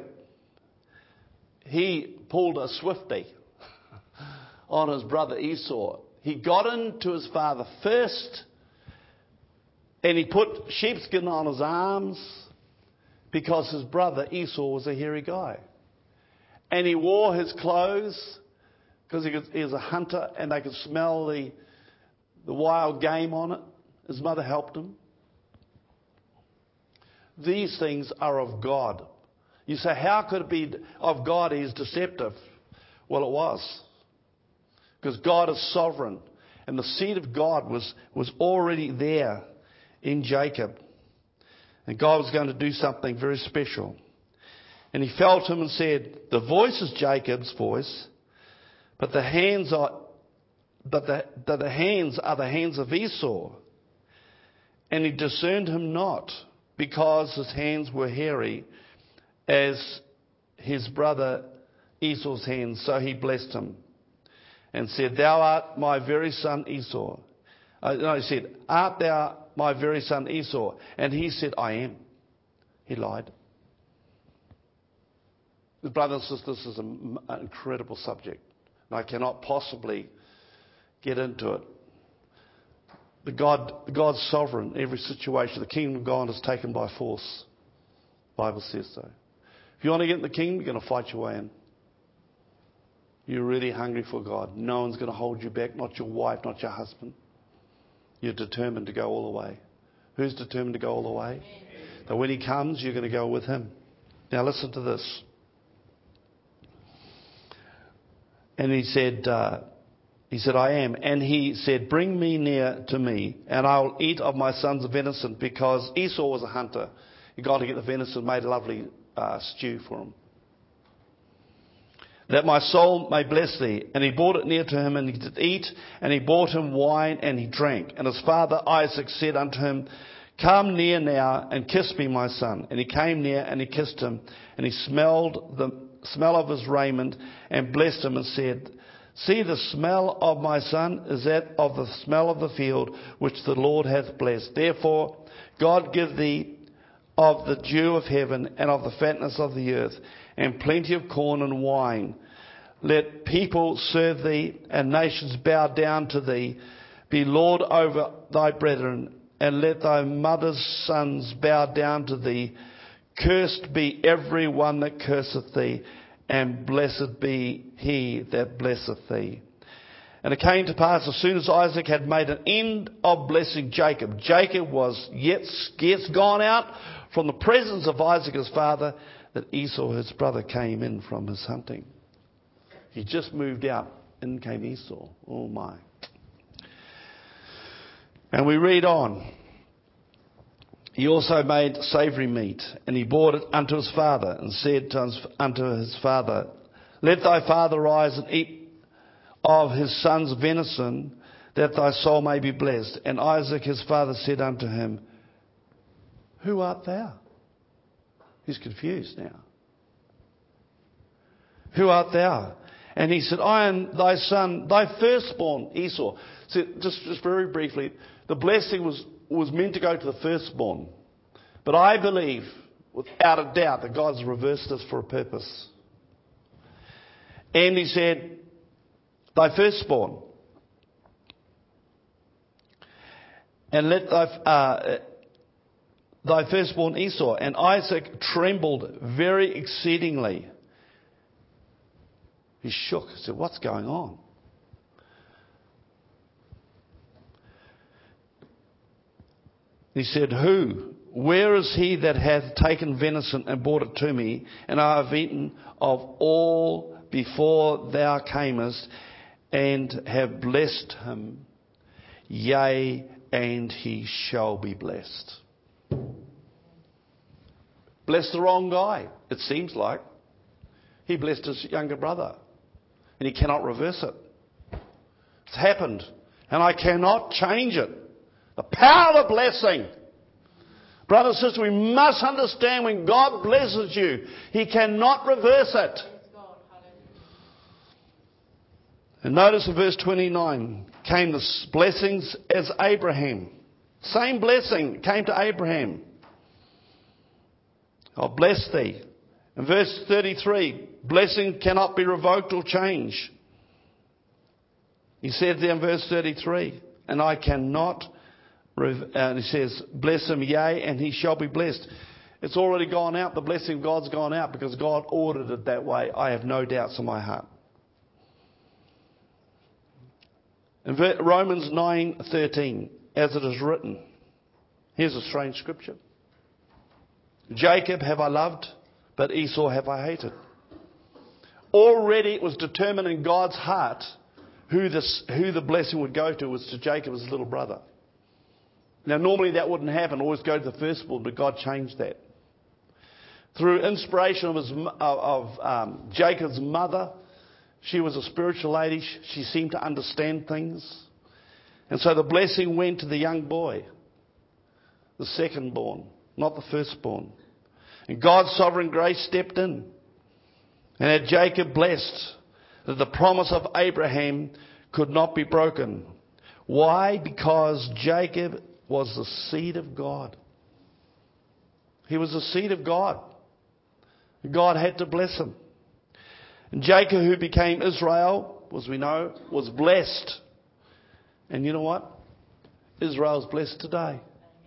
he pulled a swifty on his brother Esau. He got into his father first, and he put sheepskin on his arms because his brother Esau was a hairy guy. And he wore his clothes because he, he was a hunter and they could smell the, the wild game on it. His mother helped him. These things are of God. You say, how could it be of God? He is deceptive. Well, it was. Because God is sovereign. And the seed of God was, was already there in Jacob. And God was going to do something very special. And he felt him and said, the voice is Jacob's voice, but the hands are, but the, but the hands are the hands of Esau. And he discerned him not, because his hands were hairy as his brother Esau's hands. So he blessed him and said, thou art my very son Esau. Uh, no, he said, art thou my very son Esau? And he said, I am. He lied. Brothers and sisters, this is an incredible subject. And I cannot possibly get into it. But God, God's sovereign in every situation. The kingdom of God is taken by force. The Bible says so. If you want to get in the kingdom, you're going to fight your way in. You're really hungry for God. No one's going to hold you back. Not your wife, not your husband. You're determined to go all the way. Who's determined to go all the way? That when he comes, you're going to go with him. Now listen to this. And he said, uh, he said, I am. And he said, bring me near to me, and I will eat of my sons of venison, because Esau was a hunter. He got to get the venison, made a lovely uh, stew for him. That my soul may bless thee. And he brought it near to him, and he did eat, and he brought him wine, and he drank. And his father Isaac said unto him, come near now, and kiss me, my son. And he came near, and he kissed him, and he smelled the smell of his raiment, and blessed him, and said, see, the smell of my son is that of the smell of the field, which the Lord hath blessed. Therefore God give thee of the dew of heaven, and of the fatness of the earth, and plenty of corn and wine. Let people serve thee, and nations bow down to thee. Be Lord over thy brethren, and let thy mother's sons bow down to thee. Cursed be every one that curseth thee, and blessed be he that blesseth thee. And it came to pass, as soon as Isaac had made an end of blessing Jacob, Jacob was yet scarce gone out from the presence of Isaac his father, that Esau his brother came in from his hunting. He just moved out in came Esau. Oh my. And we read on. He also made savoury meat, and he brought it unto his father, and said to his, unto his father, Let thy father rise and eat of his son's venison, that thy soul may be blessed. And Isaac his father said unto him, Who art thou? He's confused now. Who art thou? And he said, I am thy son, thy firstborn, Esau. So just, just very briefly, the blessing was, was meant to go to the firstborn. But I believe, without a doubt, that God's reversed this for a purpose. And he said, thy firstborn. And let thy, uh, thy firstborn Esau. And Isaac trembled very exceedingly. He shook. He said, what's going on? He said, Who? Where is he that hath taken venison and brought it to me? And I have eaten of all before thou camest, and have blessed him. Yea, and he shall be blessed. Blessed the wrong guy, it seems like. He blessed his younger brother. And he cannot reverse it. It's happened. And I cannot change it. The power of the blessing. Brothers and sisters, we must understand when God blesses you, He cannot reverse it. And notice in verse twenty-nine, came the blessings as Abraham. Same blessing came to Abraham. I'll bless thee. In verse thirty-three, blessing cannot be revoked or changed. He said there in verse thirty-three, and I cannot, and he says, bless him, yea, and he shall be blessed. It's already gone out. The blessing of God's gone out because God ordered it that way. I have no doubts in my heart. In Romans nine thirteen, as it is written, here's a strange scripture. Jacob have I loved, but Esau have I hated. Already it was determined in God's heart who, this, who the blessing would go to was to Jacob, his little brother. Now normally that wouldn't happen, always go to the firstborn, but God changed that. Through inspiration of, his, of um, Jacob's mother, she was a spiritual lady, she seemed to understand things. And so the blessing went to the young boy, the secondborn, not the firstborn. And God's sovereign grace stepped in and had Jacob blessed, that the promise of Abraham could not be broken. Why? Because Jacob was the seed of God. He was the seed of God. God had to bless him. And Jacob, who became Israel, as we know, was blessed. And you know what? Israel's blessed today.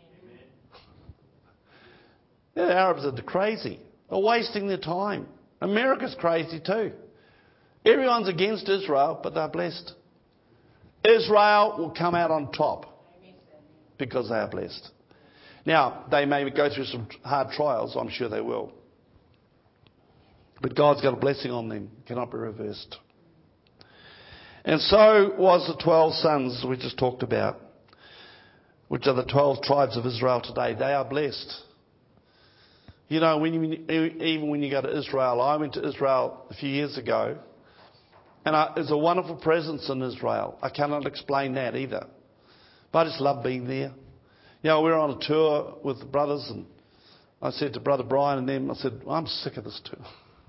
The Arabs are crazy. They're wasting their time. America's crazy too. Everyone's against Israel, but they're blessed. Israel will come out on top because they are blessed. Now, they may go through some hard trials. I'm sure they will. But God's got a blessing on them. It cannot be reversed. And so was the twelve sons we just talked about, which are the twelve tribes of Israel today. They are blessed. You know, when you, even when you go to Israel, I went to Israel a few years ago, and I, there's a wonderful presence in Israel. I cannot explain that either. But I just love being there. You know, we were on a tour with the brothers, and I said to Brother Brian and them, I said, well, I'm sick of this tour.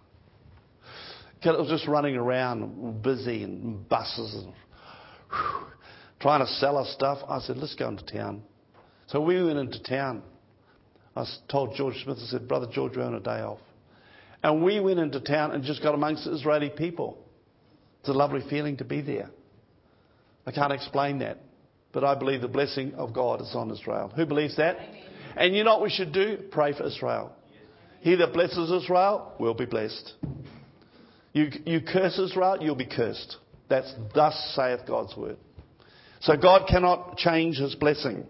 It was just running around, busy, and buses, and whew, trying to sell us stuff. I said, let's go into town. So we went into town. I told George Smith, I said, Brother George, we're on a day off. And we went into town and just got amongst the Israeli people. It's a lovely feeling to be there. I can't explain that. But I believe the blessing of God is on Israel. Who believes that? Amen. And you know what we should do? Pray for Israel. He that blesses Israel will be blessed. You, you curse Israel, you'll be cursed. That's thus saith God's word. So God cannot change his blessing.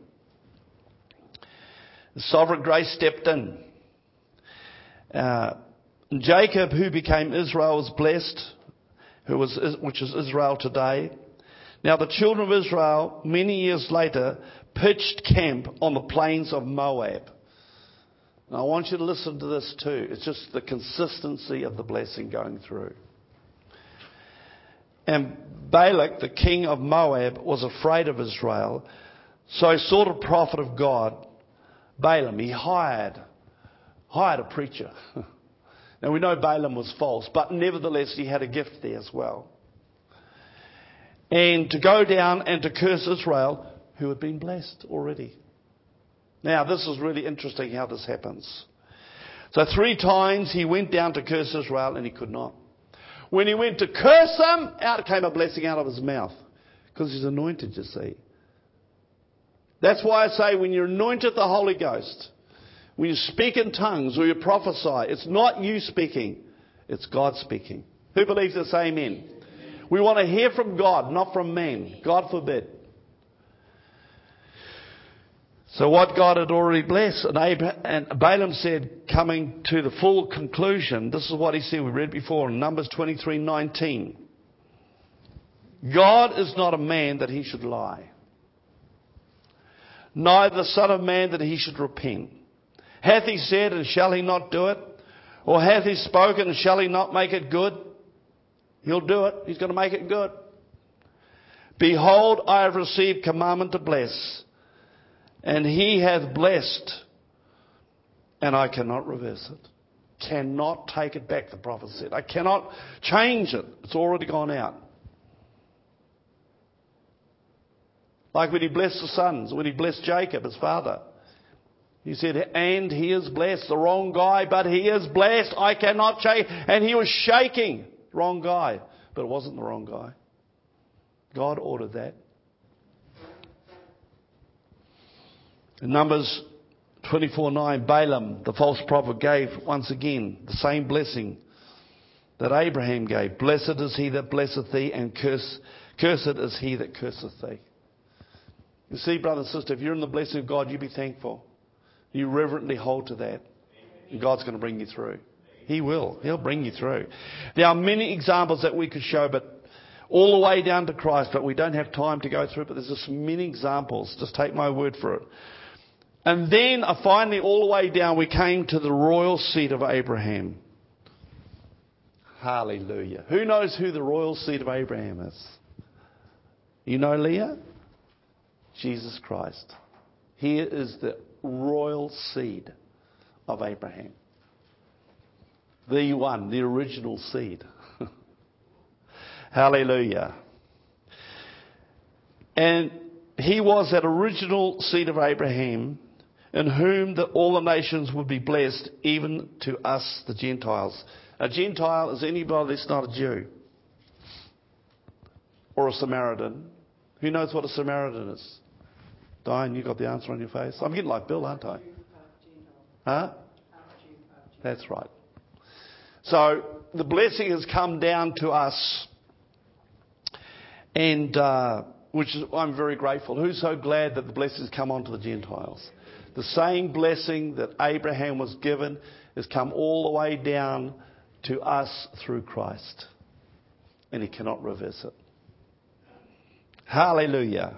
The sovereign grace stepped in. Uh, Jacob, who became Israel, was blessed. who was, which is Israel today. Now the children of Israel, many years later, pitched camp on the plains of Moab. Now I want you to listen to this too. It's just the consistency of the blessing going through. And Balak, the king of Moab, was afraid of Israel. So he sought a prophet of God, Balaam. He hired, hired a preacher. Now we know Balaam was false, but nevertheless he had a gift there as well. And to go down and to curse Israel, who had been blessed already. Now this is really interesting how this happens. So three times he went down to curse Israel and he could not. When he went to curse them, out came a blessing out of his mouth. Because he's anointed, you see. That's why I say when you're anointed the Holy Ghost, when you speak in tongues or you prophesy, it's not you speaking, it's God speaking. Who believes this? Amen. We want to hear from God, not from man. God forbid. So what God had already blessed, and, Abraham, and Balaam said, coming to the full conclusion, this is what he said, we read before in Numbers twenty-three nineteen. God is not a man that he should lie, neither the Son of Man that he should repent. Hath he said, and shall he not do it? Or hath he spoken, and shall he not make it good? He'll do it. He's going to make it good. Behold, I have received commandment to bless, and he hath blessed, and I cannot reverse it. Cannot take it back, the prophet said. I cannot change it. It's already gone out. Like when he blessed the sons, when he blessed Jacob, his father. He said, and he is blessed. The wrong guy, but he is blessed. I cannot change. And he was shaking. Wrong guy. But it wasn't the wrong guy. God ordered that. In Numbers twenty-four nine, Balaam, the false prophet, gave once again the same blessing that Abraham gave. Blessed is he that blesseth thee, and curse, cursed is he that curseth thee. You see, brother and sister, if you're in the blessing of God, you be thankful. You reverently hold to that. And God's going to bring you through. He will. He'll bring you through. There are many examples that we could show, but all the way down to Christ, but we don't have time to go through it. But there's just many examples. Just take my word for it. And then uh, finally, all the way down, we came to the royal seed of Abraham. Hallelujah. Who knows who the royal seed of Abraham is? You know Leah? Jesus Christ. He is the royal seed of Abraham. The one, the original seed. Hallelujah. And he was that original seed of Abraham, in whom the, all the nations would be blessed, even to us, the Gentiles. A Gentile is anybody that's not a Jew. Or a Samaritan. Who knows what a Samaritan is? Diane, you got the answer on your face? I'm getting like Bill, aren't I? Huh? That's right. So the blessing has come down to us, and uh, which is, I'm very grateful. Who's so glad that the blessing has come on to the Gentiles? The same blessing that Abraham was given has come all the way down to us through Christ, and he cannot reverse it. Hallelujah.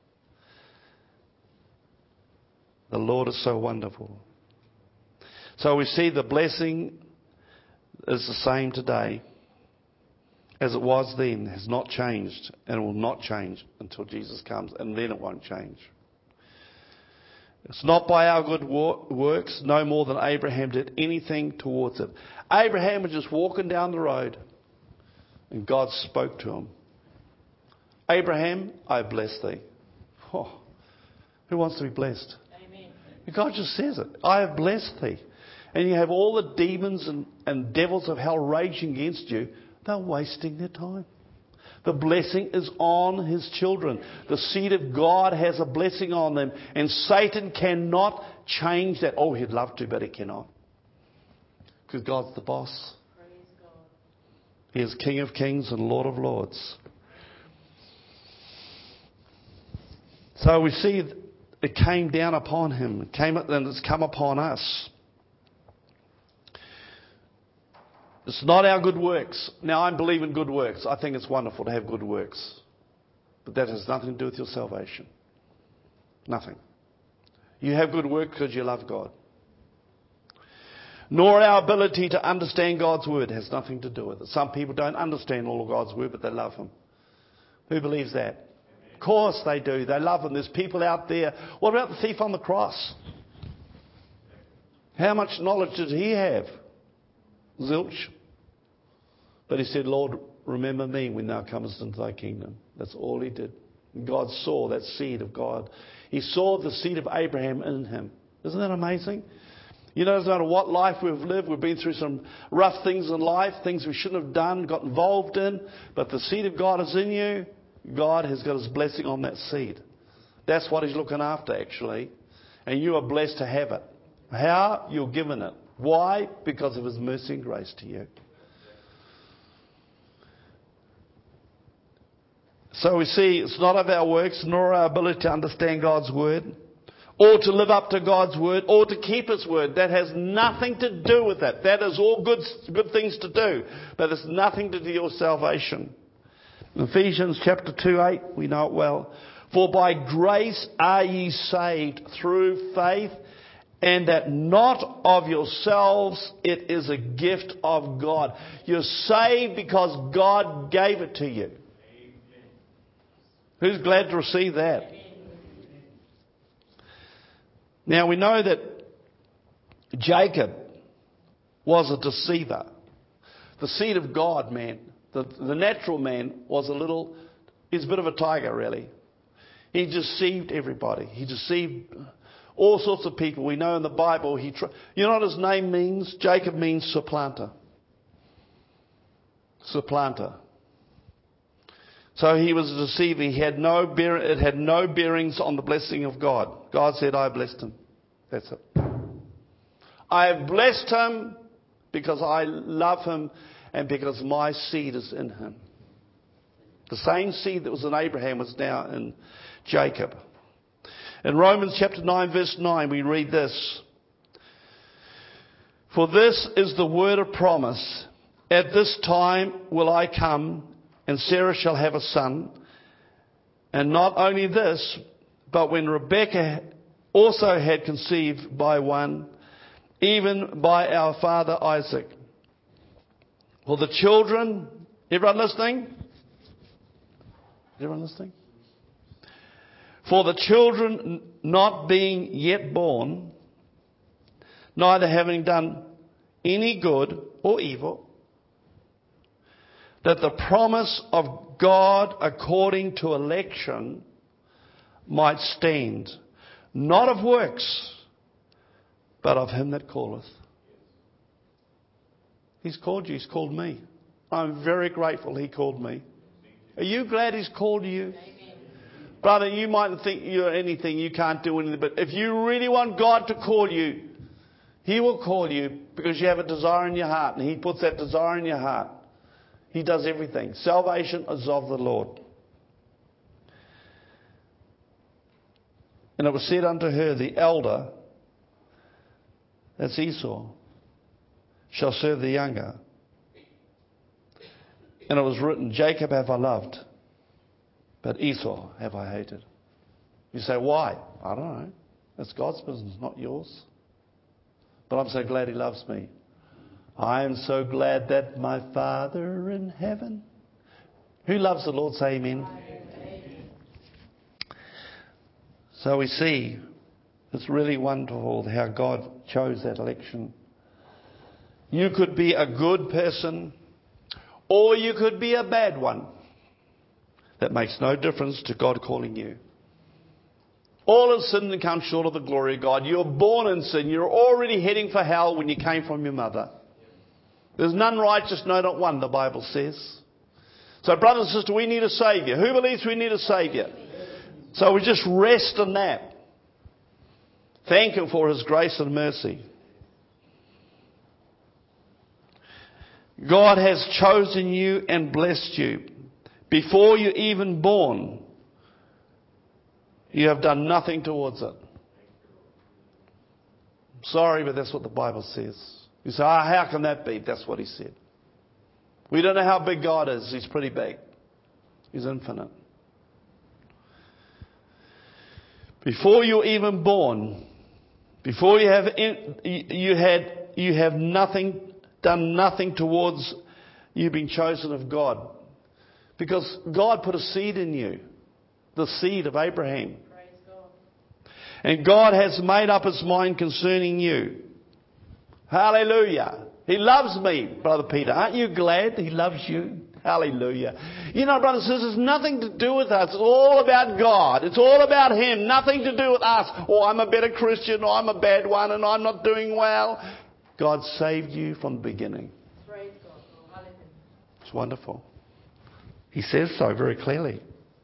The Lord is so wonderful. So we see the blessing is the same today as it was then, has not changed, and will not change until Jesus comes, and then it won't change. It's not by our good works, no more than Abraham did anything towards it. Abraham was just walking down the road, and God spoke to him. Abraham, I bless thee. Oh, who wants to be blessed? Amen. God just says it. I have blessed thee. And you have all the demons and, and devils of hell raging against you. They're wasting their time. The blessing is on his children. The seed of God has a blessing on them. And Satan cannot change that. Oh, he'd love to, but he cannot. Because God's the boss. Praise God. He is King of kings and Lord of lords. So we see it came down upon him. It came, and it's come upon us. It's not our good works. Now, I believe in good works. I think it's wonderful to have good works. But that has nothing to do with your salvation. Nothing. You have good work because you love God. Nor our ability to understand God's word has nothing to do with it. Some people don't understand all of God's word, but they love Him. Who believes that? Of course they do. They love Him. There's people out there. What about the thief on the cross? How much knowledge did he have? Zilch. But he said, Lord, remember me when thou comest into thy kingdom. That's all he did. And God saw that seed of God. He saw the seed of Abraham in him. Isn't that amazing? You know, no matter what life we've lived, we've been through some rough things in life, things we shouldn't have done, got involved in, but the seed of God is in you. God has got His blessing on that seed. That's what He's looking after, actually. And you are blessed to have it. How? You're given it. Why? Because of His mercy and grace to you. So we see it's not of our works, nor our ability to understand God's word, or to live up to God's word, or to keep His word. That has nothing to do with that. That is all good, good things to do, but it's nothing to do with your salvation. Ephesians chapter two, eight, we know it well. For by grace are ye saved through faith, and that not of yourselves, it is a gift of God. You're saved because God gave it to you. Who's glad to receive that? Now we know that Jacob was a deceiver. The seed of God, man, the, the natural man was a little, he's a bit of a tiger really. He deceived everybody. He deceived all sorts of people. We know in the Bible, he tr- you know what his name means? Jacob means supplanter. Supplanter. So he was a deceiver. He had no bear, it had no bearings on the blessing of God. God said, I blessed him. That's it. I have blessed him because I love him and because my seed is in him. The same seed that was in Abraham was now in Jacob. In Romans chapter nine verse nine we read this. For this is the word of promise. At this time will I come, and Sarah shall have a son. And not only this, but when Rebekah also had conceived by one, even by our father Isaac. For the children, everyone listening? Everyone listening? For the children not being yet born, neither having done any good or evil, that the promise of God according to election might stand, not of works, but of him that calleth. He's called you, he's called me. I'm very grateful he called me. Are you glad he's called you? Brother, you might think you're anything, you can't do anything, but if you really want God to call you, he will call you because you have a desire in your heart, and he puts that desire in your heart. He does everything. Salvation is of the Lord. And it was said unto her, the elder, that's Esau, shall serve the younger. And it was written, Jacob have I loved, but Esau have I hated. You say, why? I don't know. It's God's business, not yours. But I'm so glad he loves me. I am so glad that my Father in heaven. Who loves the Lord? Say amen. Amen. So we see it's really wonderful how God chose that election. You could be a good person or you could be a bad one. That makes no difference to God calling you. All have sinned and come short of the glory of God. You're born in sin. You're already heading for hell when you came from your mother. There's none righteous, no, not one, the Bible says. So, brother and sister, we need a Saviour. Who believes we need a Saviour? So we just rest in that. Thank Him for His grace and mercy. God has chosen you and blessed you. Before you're even born, you have done nothing towards it. Sorry, but that's what the Bible says. You say, oh, how can that be? That's what he said. We don't know how big God is. He's pretty big. He's infinite. Before you're even born, before you have in, you had you have nothing done nothing towards you being chosen of God, because God put a seed in you, the seed of Abraham, and God has made up His mind concerning you. Hallelujah! He loves me, Brother Peter. Aren't you glad He loves you? Hallelujah. You know, brothers and sisters, it's nothing to do with us. It's all about God. It's all about Him. Nothing to do with us. Oh, I'm a better Christian, or I'm a bad one, and I'm not doing well. God saved you from the beginning. Praise God. Hallelujah. It's wonderful. He says so very clearly.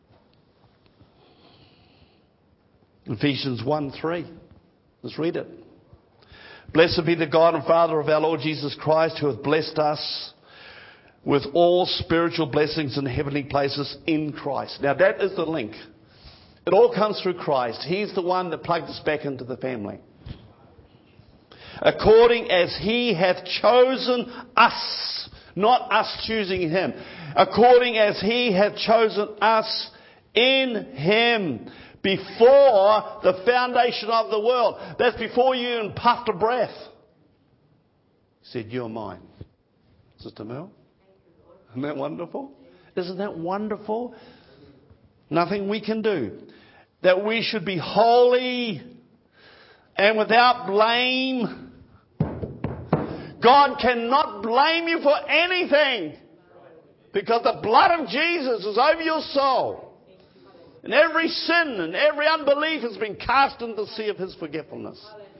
Ephesians one three. Let's read it. Blessed be the God and Father of our Lord Jesus Christ, who hath blessed us with all spiritual blessings in heavenly places in Christ. Now that is the link. It all comes through Christ. He's the one that plugged us back into the family. According as He hath chosen us, not us choosing Him. According as He hath chosen us in Him before the foundation of the world. That's before you even puffed a breath. He said, you're mine. Sister Mel? Isn't that wonderful? Isn't that wonderful? Nothing we can do. That we should be holy and without blame. God cannot blame you for anything, because the blood of Jesus is over your soul. And every sin and every unbelief has been cast into the sea of His forgetfulness.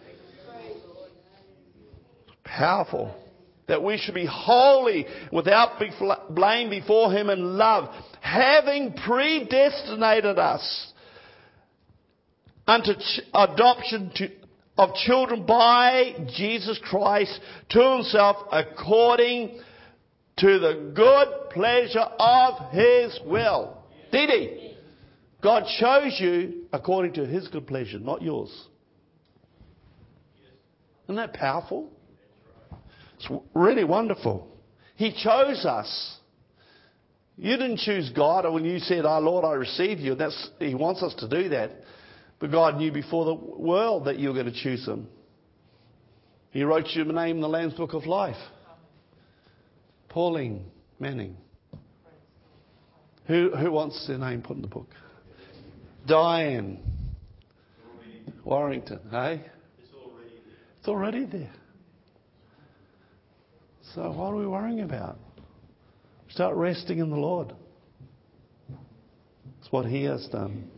Powerful. That we should be holy without blame before Him in love, having predestinated us unto ch- adoption to, of children by Jesus Christ to Himself, according to the good pleasure of His will. Did He? God chose you according to His good pleasure, not yours. Isn't that powerful? It's really wonderful. He chose us. You didn't choose God when you said, "Oh Lord, I received you." That's, He wants us to do that. But God knew before the world that you were going to choose Him. He wrote your name in the Lamb's Book of Life. Pauline Manning. Who who wants their name put in the book? Diane Warrington. Hey? It's already there. So what are we worrying about? Start resting in the Lord. It's what He has done.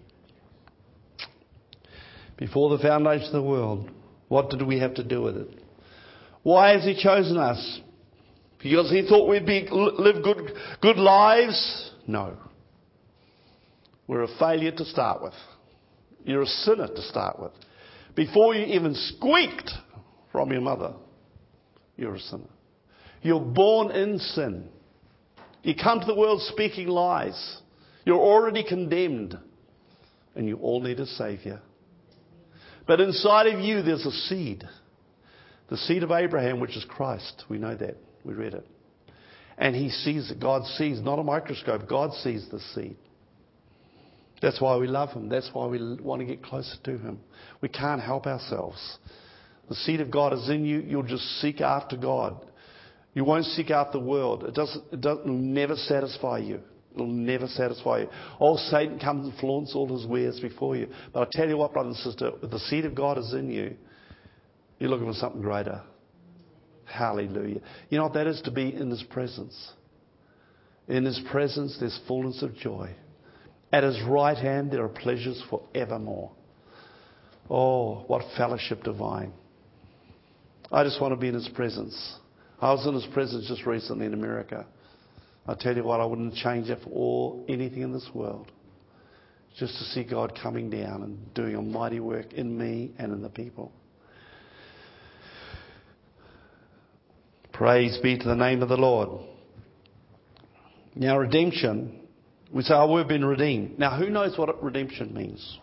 Before the foundation of the world, what did we have to do with it? Why has He chosen us? Because He thought we'd be live good good lives? No. We're a failure to start with. You're a sinner to start with. Before you even squeaked from your mother, you're a sinner. You're born in sin. You come to the world speaking lies. You're already condemned. And you all need a Saviour. But inside of you there's a seed. The seed of Abraham, which is Christ. We know that. We read it. And He sees it. God sees, not a microscope. God sees the seed. That's why we love Him. That's why we want to get closer to Him. We can't help ourselves. The seed of God is in you. You'll just seek after God. You won't seek after the world. It doesn't, it doesn't, it'll never satisfy you. It'll never satisfy you. Oh, Satan comes and flaunts all his wares before you. But I tell you what, brother and sister, if the seed of God is in you, you're looking for something greater. Hallelujah. You know what that is? To be in His presence. In His presence there's fullness of joy. At His right hand there are pleasures forevermore. Oh, what fellowship divine. I just want to be in His presence. I was in His presence just recently in America. I tell you what, I wouldn't change that for all, anything in this world. Just to see God coming down and doing a mighty work in me and in the people. Praise be to the name of the Lord. Now redemption, we say, oh, we've been redeemed. Now who knows what redemption means?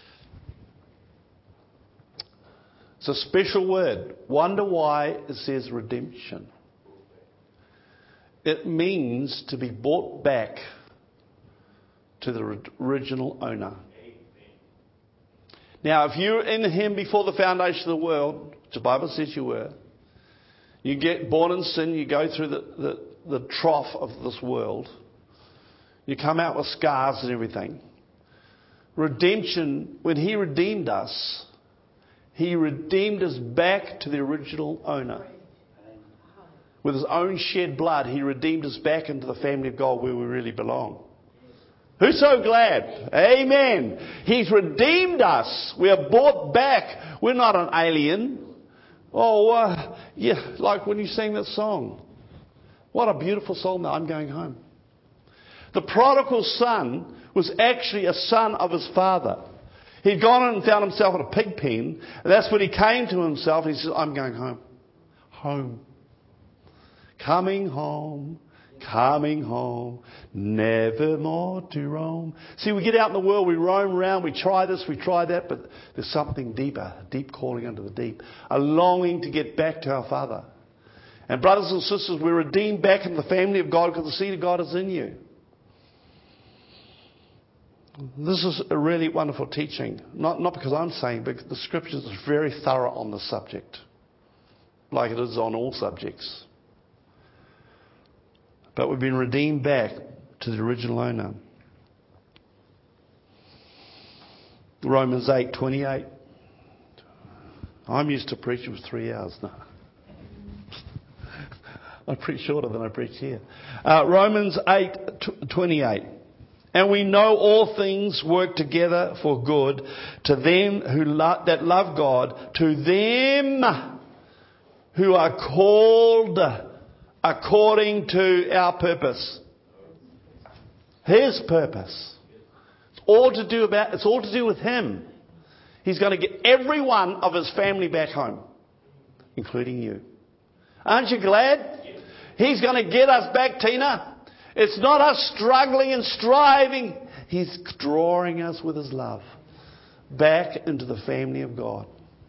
It's a special word. Wonder why it says redemption. It means to be brought back to the original owner. Now, if you're in Him before the foundation of the world, which the Bible says you were, you get born in sin, you go through the, the, the trough of this world, you come out with scars and everything. Redemption, when He redeemed us, He redeemed us back to the original owner. With His own shed blood, He redeemed us back into the family of God where we really belong. Who's so glad? Amen. He's redeemed us. We are brought back. We're not an alien. Oh, uh, yeah, like when you sang that song. What a beautiful song, I'm going home. The prodigal son was actually a son of his father. He'd gone in and found himself in a pig pen. And that's when he came to himself. He said, I'm going home. Home. Coming home. Coming home, never more to roam. See, we get out in the world, we roam around, we try this, we try that, but there's something deeper, a deep calling under the deep, a longing to get back to our Father. And brothers and sisters, we're redeemed back in the family of God because the seed of God is in you. This is a really wonderful teaching. Not, not because I'm saying, but the Scriptures are very thorough on the subject, like it is on all subjects. But we've been redeemed back to the original owner. Romans eight twenty-eight. I'm used to preaching for three hours now. I preach shorter than I preach here. Uh, Romans eight twenty-eight. And we know all things work together for good to them who lo- that love God, to them who are called according to our purpose. His purpose. It's all to do about, it's all to do with Him. He's going to get every one of His family back home, including you. Aren't you glad? He's going to get us back, Tina. It's not us struggling and striving. He's drawing us with His love back into the family of God.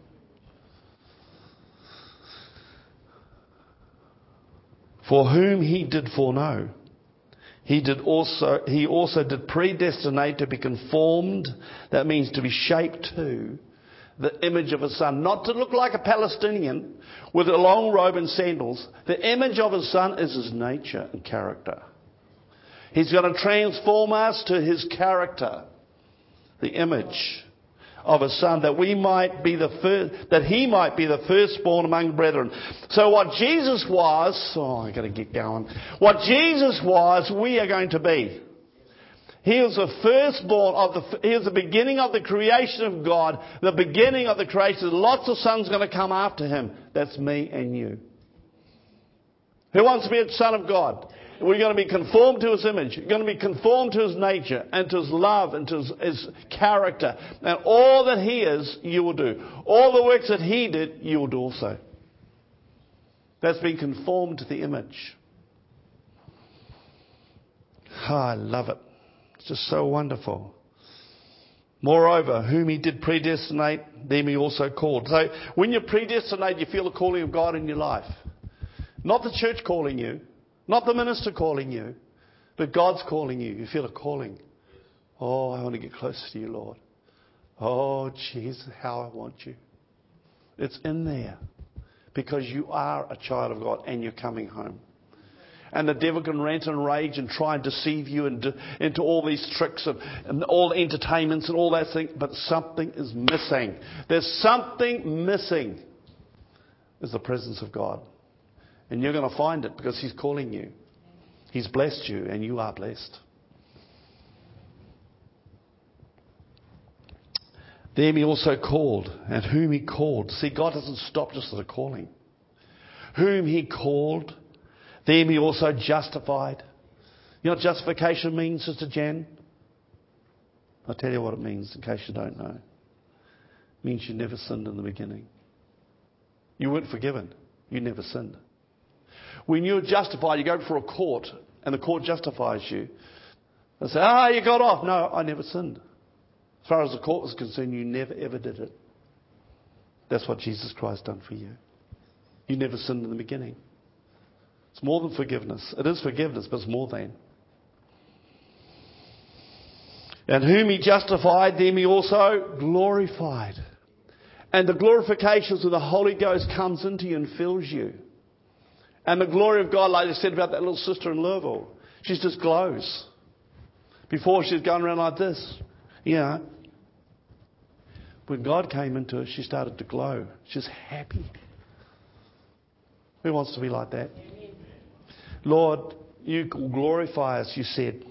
For whom He did foreknow, He did also He also did predestinate to be conformed. That means to be shaped to the image of His Son, not to look like a Palestinian with a long robe and sandals. The image of His Son is His nature and character. He's going to transform us to His character, the image of His Son, that we might be the first, that He might be the firstborn among brethren. So what Jesus was, oh, I got to get going. What Jesus was, we are going to be. He was the firstborn of the. He was the beginning of the creation of God, the beginning of the creation. Lots of sons going to come after Him. That's me and you. Who wants to be a son of God? We're going to be conformed to His image. You're going to be conformed to His nature and to His love and to His, His character. And all that He is, you will do. All the works that He did, you will do also. That's being conformed to the image. Oh, I love it. It's just so wonderful. Moreover, whom He did predestinate, them He also called. So when you're predestinate, you feel the calling of God in your life. Not the church calling you. Not the minister calling you, but God's calling you. You feel a calling. Oh, I want to get closer to you, Lord. Oh, Jesus, how I want you. It's in there because you are a child of God and you're coming home. And the devil can rant and rage and try and deceive you into, into all these tricks and, and all the entertainments and all that thing, but something is missing. There's something missing. Is the presence of God. And you're going to find it because He's calling you. He's blessed you and you are blessed. Them He also called, and whom He called. See, God doesn't stop just at a calling. Whom He called, them He also justified. You know what justification means, Sister Jan? I'll tell you what it means in case you don't know. It means you never sinned in the beginning. You weren't forgiven. You never sinned. When you're justified, you go before a court and the court justifies you. They say, ah, you got off. No, I never sinned. As far as the court was concerned, you never ever did it. That's what Jesus Christ done for you. You never sinned in the beginning. It's more than forgiveness. It is forgiveness, but it's more than. And whom he justified, them he also glorified. And the glorifications of the Holy Ghost comes into you and fills you. And the glory of God, like I said about that little sister in Louisville, she just glows. Before she was going around like this. You know. When God came into her, she started to glow. She's happy. Who wants to be like that? Lord, you glorify us, you said.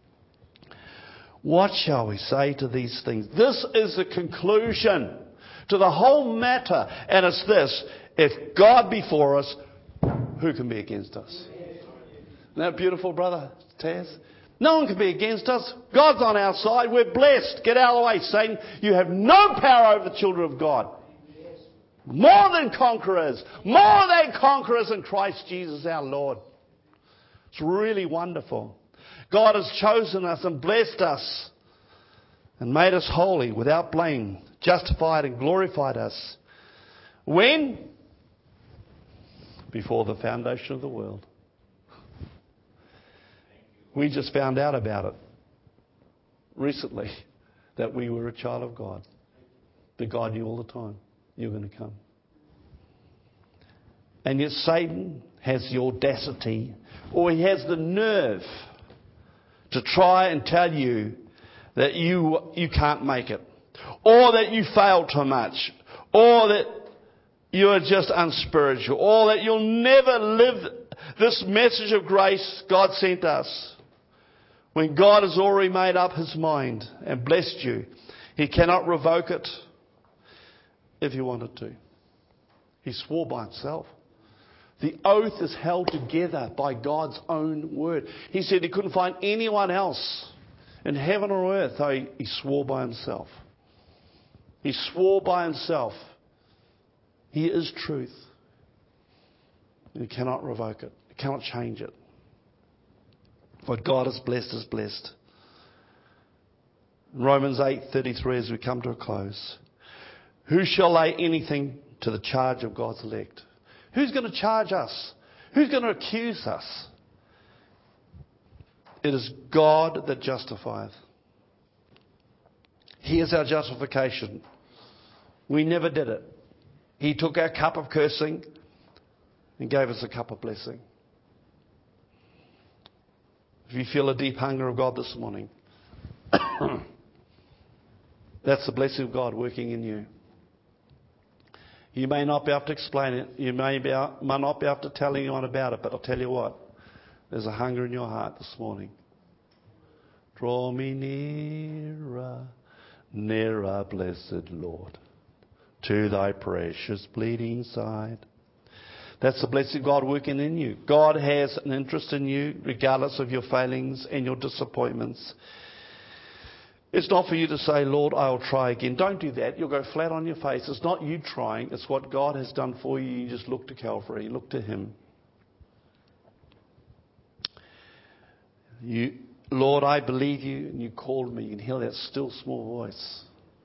What shall we say to these things? This is the conclusion to the whole matter. And it's this. If God be for us, who can be against us? Isn't that beautiful, brother Taz? No one can be against us. God's on our side. We're blessed. Get out of the way, Satan. You have no power over the children of God. More than conquerors. More than conquerors in Christ Jesus our Lord. It's really wonderful. God has chosen us and blessed us and made us holy without blame, justified and glorified us. When? Before the foundation of the world. We just found out about it recently, that we were a child of God. That God knew all the time you were going to come. And yet Satan has the audacity, or he has the nerve, to try and tell you that you you can't make it, or that you failed too much, or that you are just unspiritual, or that you'll never live this message of grace God sent us. When God has already made up his mind and blessed you, he cannot revoke it if he wanted to. He swore by himself. The oath is held together by God's own word. He said he couldn't find anyone else in heaven or earth, though he, he swore by himself. He swore by himself. He is truth. And he cannot revoke it. He cannot change it. What God has blessed is blessed. In Romans eight thirty-three, as we come to a close. Who shall lay anything to the charge of God's elect? Who's going to charge us? Who's going to accuse us? It is God that justifieth. He is our justification. We never did it. He took our cup of cursing and gave us a cup of blessing. If you feel a deep hunger of God this morning, that's the blessing of God working in you. You may not be able to explain it. You may, be able, may not be able to tell anyone about it, but I'll tell you what. There's a hunger in your heart this morning. Draw me nearer, nearer, blessed Lord, to thy precious bleeding side. That's the blessing of God working in you. God has an interest in you, regardless of your failings and your disappointments. It's not for you to say, Lord, I'll try again. Don't do that. You'll go flat on your face. It's not you trying. It's what God has done for you. You just look to Calvary. Look to him. You, Lord, I believe you, and you called me. You can hear that still small voice.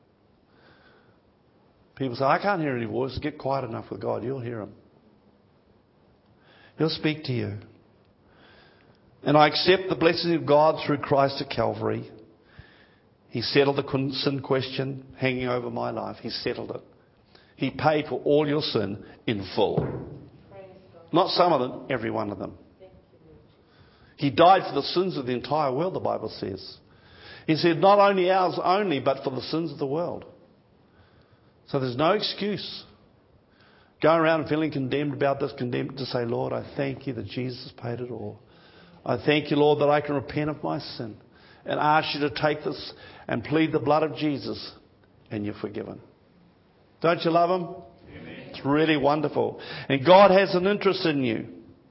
People say, I can't hear any voice. Get quiet enough with God. You'll hear him. He'll speak to you. And I accept the blessing of God through Christ at Calvary. He settled the sin question hanging over my life. He settled it. He paid for all your sin in full. Not some of them, every one of them. He died for the sins of the entire world, the Bible says. He said not only ours only, but for the sins of the world. So there's no excuse. Going around feeling condemned about this, condemned to say, Lord, I thank you that Jesus paid it all. I thank you, Lord, that I can repent of my sin and ask you to take this and plead the blood of Jesus, and you're forgiven. Don't you love him? Amen. It's really wonderful. And God has an interest in you.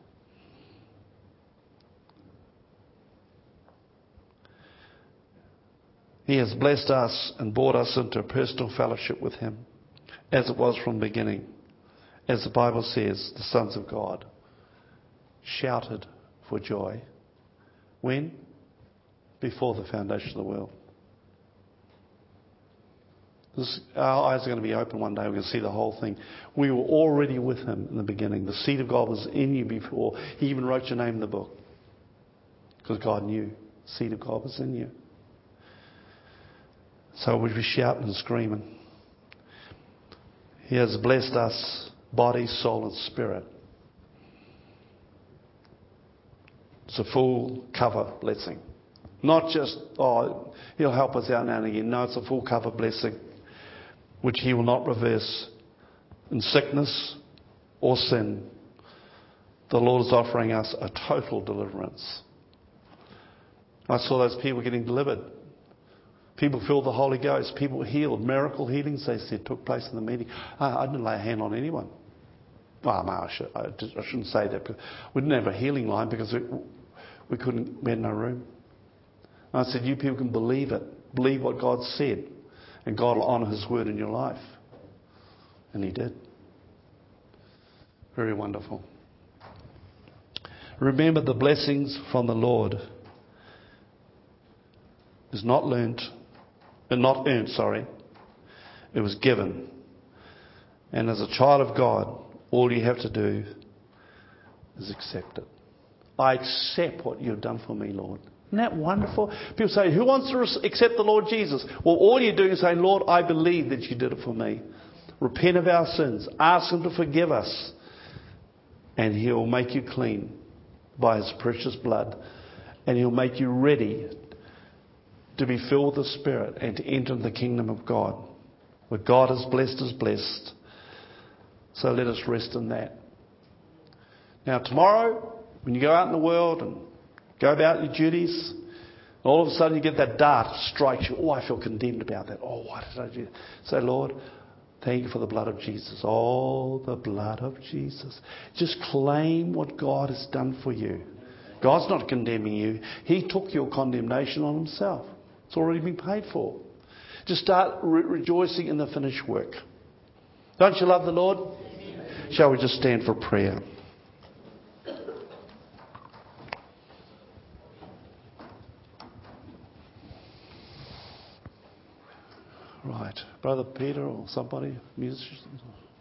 He has blessed us and brought us into a personal fellowship with him, as it was from the beginning. As the Bible says, the sons of God shouted for joy. When? Before the foundation of the world. This, our eyes are going to be open one day. We're going to see the whole thing. We were already with him in the beginning. The seed of God was in you before. He even wrote your name in the book. Because God knew the seed of God was in you. So we'd be shouting and screaming. He has blessed us, body, soul and spirit. It's a full cover blessing. Not just, oh, he'll help us out now and again. No, it's a full cover blessing, which he will not reverse in sickness or sin. The Lord is offering us a total deliverance. I saw those people getting delivered. People filled the Holy Ghost. People healed. Miracle healings, they said, took place in the meeting. I, I didn't lay a hand on anyone. Well, no, I, should, I, just, I shouldn't say that. We didn't have a healing line because we, we couldn't. We had no room. And I said, you people can believe it. Believe what God said. And God will honour his word in your life. And he did. Very wonderful. Remember, the blessings from the Lord is not learnt, and not earned, sorry. It was given. And as a child of God, all you have to do is accept it. I accept what you've done for me, Lord. Isn't that wonderful? People say, who wants to accept the Lord Jesus? Well, all you're doing is saying, Lord, I believe that you did it for me. Repent of our sins. Ask him to forgive us. And he'll make you clean by his precious blood. And he'll make you ready to be filled with the Spirit and to enter the kingdom of God. What God has blessed is blessed. So let us rest in that. Now tomorrow, when you go out in the world and go about your duties, all of a sudden you get that dart strikes you. Oh, I feel condemned about that. Oh, why did I do that? Say, Lord, thank you for the blood of Jesus. Oh, the blood of Jesus. Just claim what God has done for you. God's not condemning you. He took your condemnation on himself. It's already been paid for. Just start re- rejoicing in the finished work. Don't you love the Lord? Amen. Shall we just stand for prayer? Right. Brother Peter or somebody, musicians.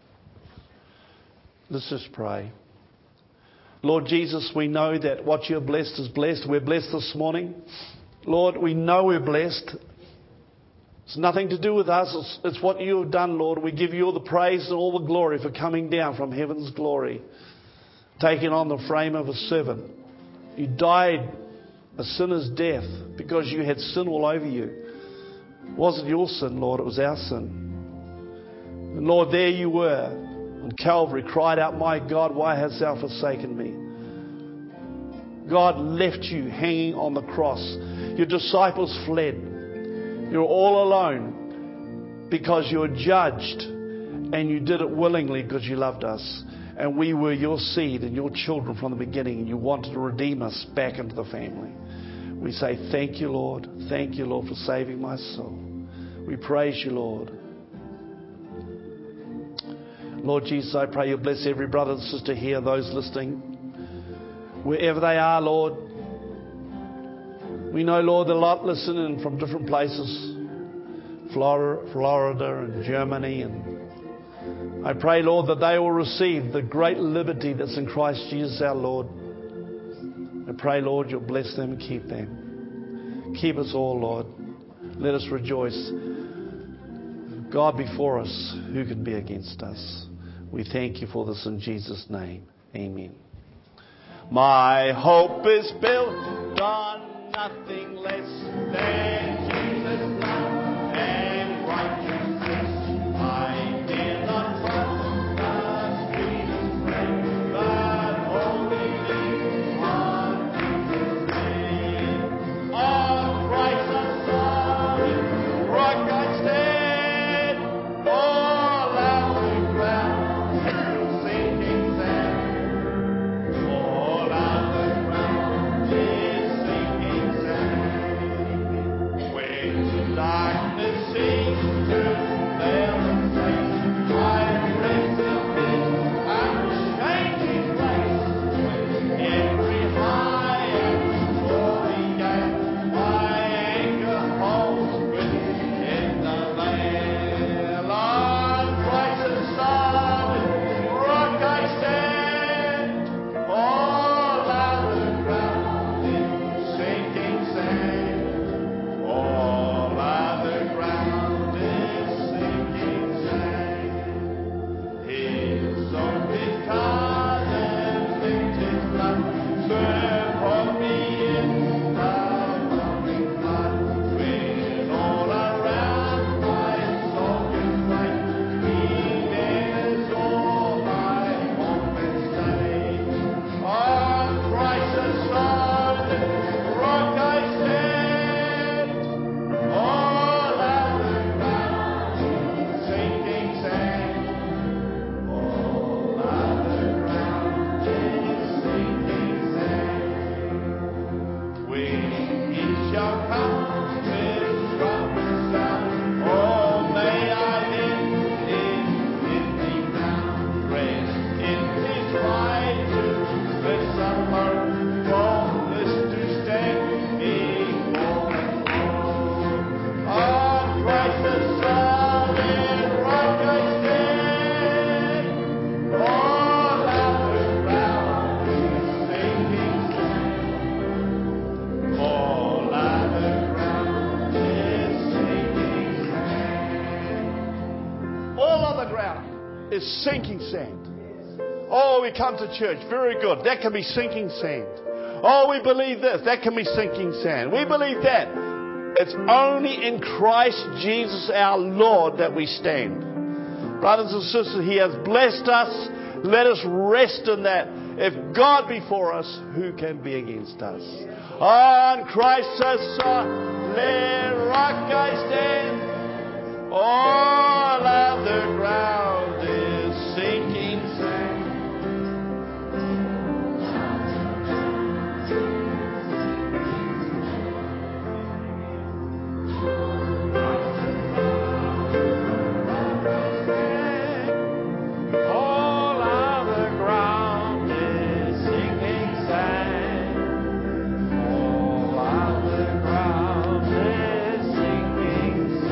Let's just pray. Lord Jesus, we know that what you're blessed is blessed. We're blessed this morning. Lord, we know we're blessed. It's nothing to do with us. It's, it's what you have done, Lord. We give you all the praise and all the glory for coming down from heaven's glory, taking on the frame of a servant. You died a sinner's death because you had sin all over you. It wasn't your sin, Lord. It was our sin. And Lord, there you were on Calvary, cried out, my God, why hast thou forsaken me? God left you hanging on the cross. Your disciples fled. You're all alone because you were judged, and you did it willingly because you loved us. And we were your seed and your children from the beginning, and you wanted to redeem us back into the family. We say thank you, Lord. Thank you, Lord, for saving my soul. We praise you, Lord. Lord Jesus, I pray you bless every brother and sister here, those listening, wherever they are, Lord. We know, Lord, a lot listening from different places, Florida, Florida and Germany. And I pray, Lord, that they will receive the great liberty that's in Christ Jesus our Lord. I pray, Lord, you'll bless them and keep them. Keep us all, Lord. Let us rejoice. God before us, who can be against us? We thank you for this in Jesus' name. Amen. My hope is built on nothing less than Jesus' blood and righteousness. I dare not trust the sweetest friend, but only lean on Jesus' name. On Christ the solid rock I stand. All other ground is sinking sand. All other ground is sinking sand. is sinking sand. Oh, we come to church. Very good. That can be sinking sand. Oh, we believe this. That can be sinking sand. We believe that. It's only in Christ Jesus our Lord that we stand. Brothers and sisters, He has blessed us. Let us rest in that. If God be for us, who can be against us? On Christ's solid rock I stand. All other ground is sinking sand. All other ground is sinking sand. All other ground is sinking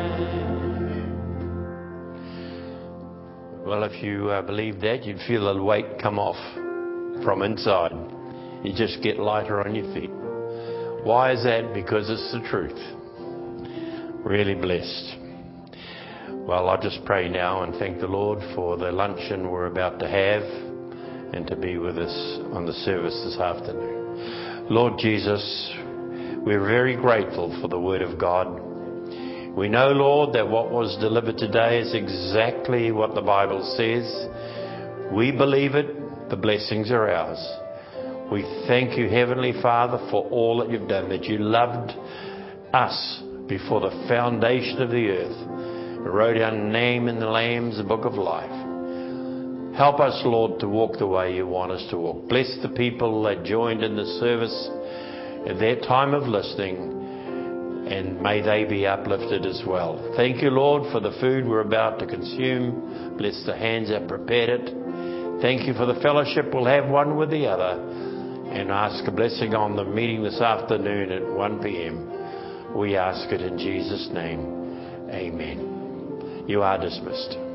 sand. Well, if you uh, believe that, you'd feel the weight come off from inside. You just get lighter on your feet. Why is that? Because it's the truth. Really blessed. Well, I'll just pray now and thank the Lord for the luncheon we're about to have and to be with us on the service this afternoon. Lord Jesus, we're very grateful for the Word of God. We know, Lord, that what was delivered today is exactly what the Bible says. We believe it. The blessings are ours. We thank you, Heavenly Father, for all that you've done, that you loved us before the foundation of the earth. You wrote our name in the Lamb's Book of Life. Help us, Lord, to walk the way you want us to walk. Bless the people that joined in the service at their time of listening, and may they be uplifted as well. Thank you, Lord, for the food we're about to consume. Bless the hands that prepared it. Thank you for the fellowship we'll have one with the other, and ask a blessing on the meeting this afternoon at one p.m. We ask it in Jesus' name. Amen. You are dismissed.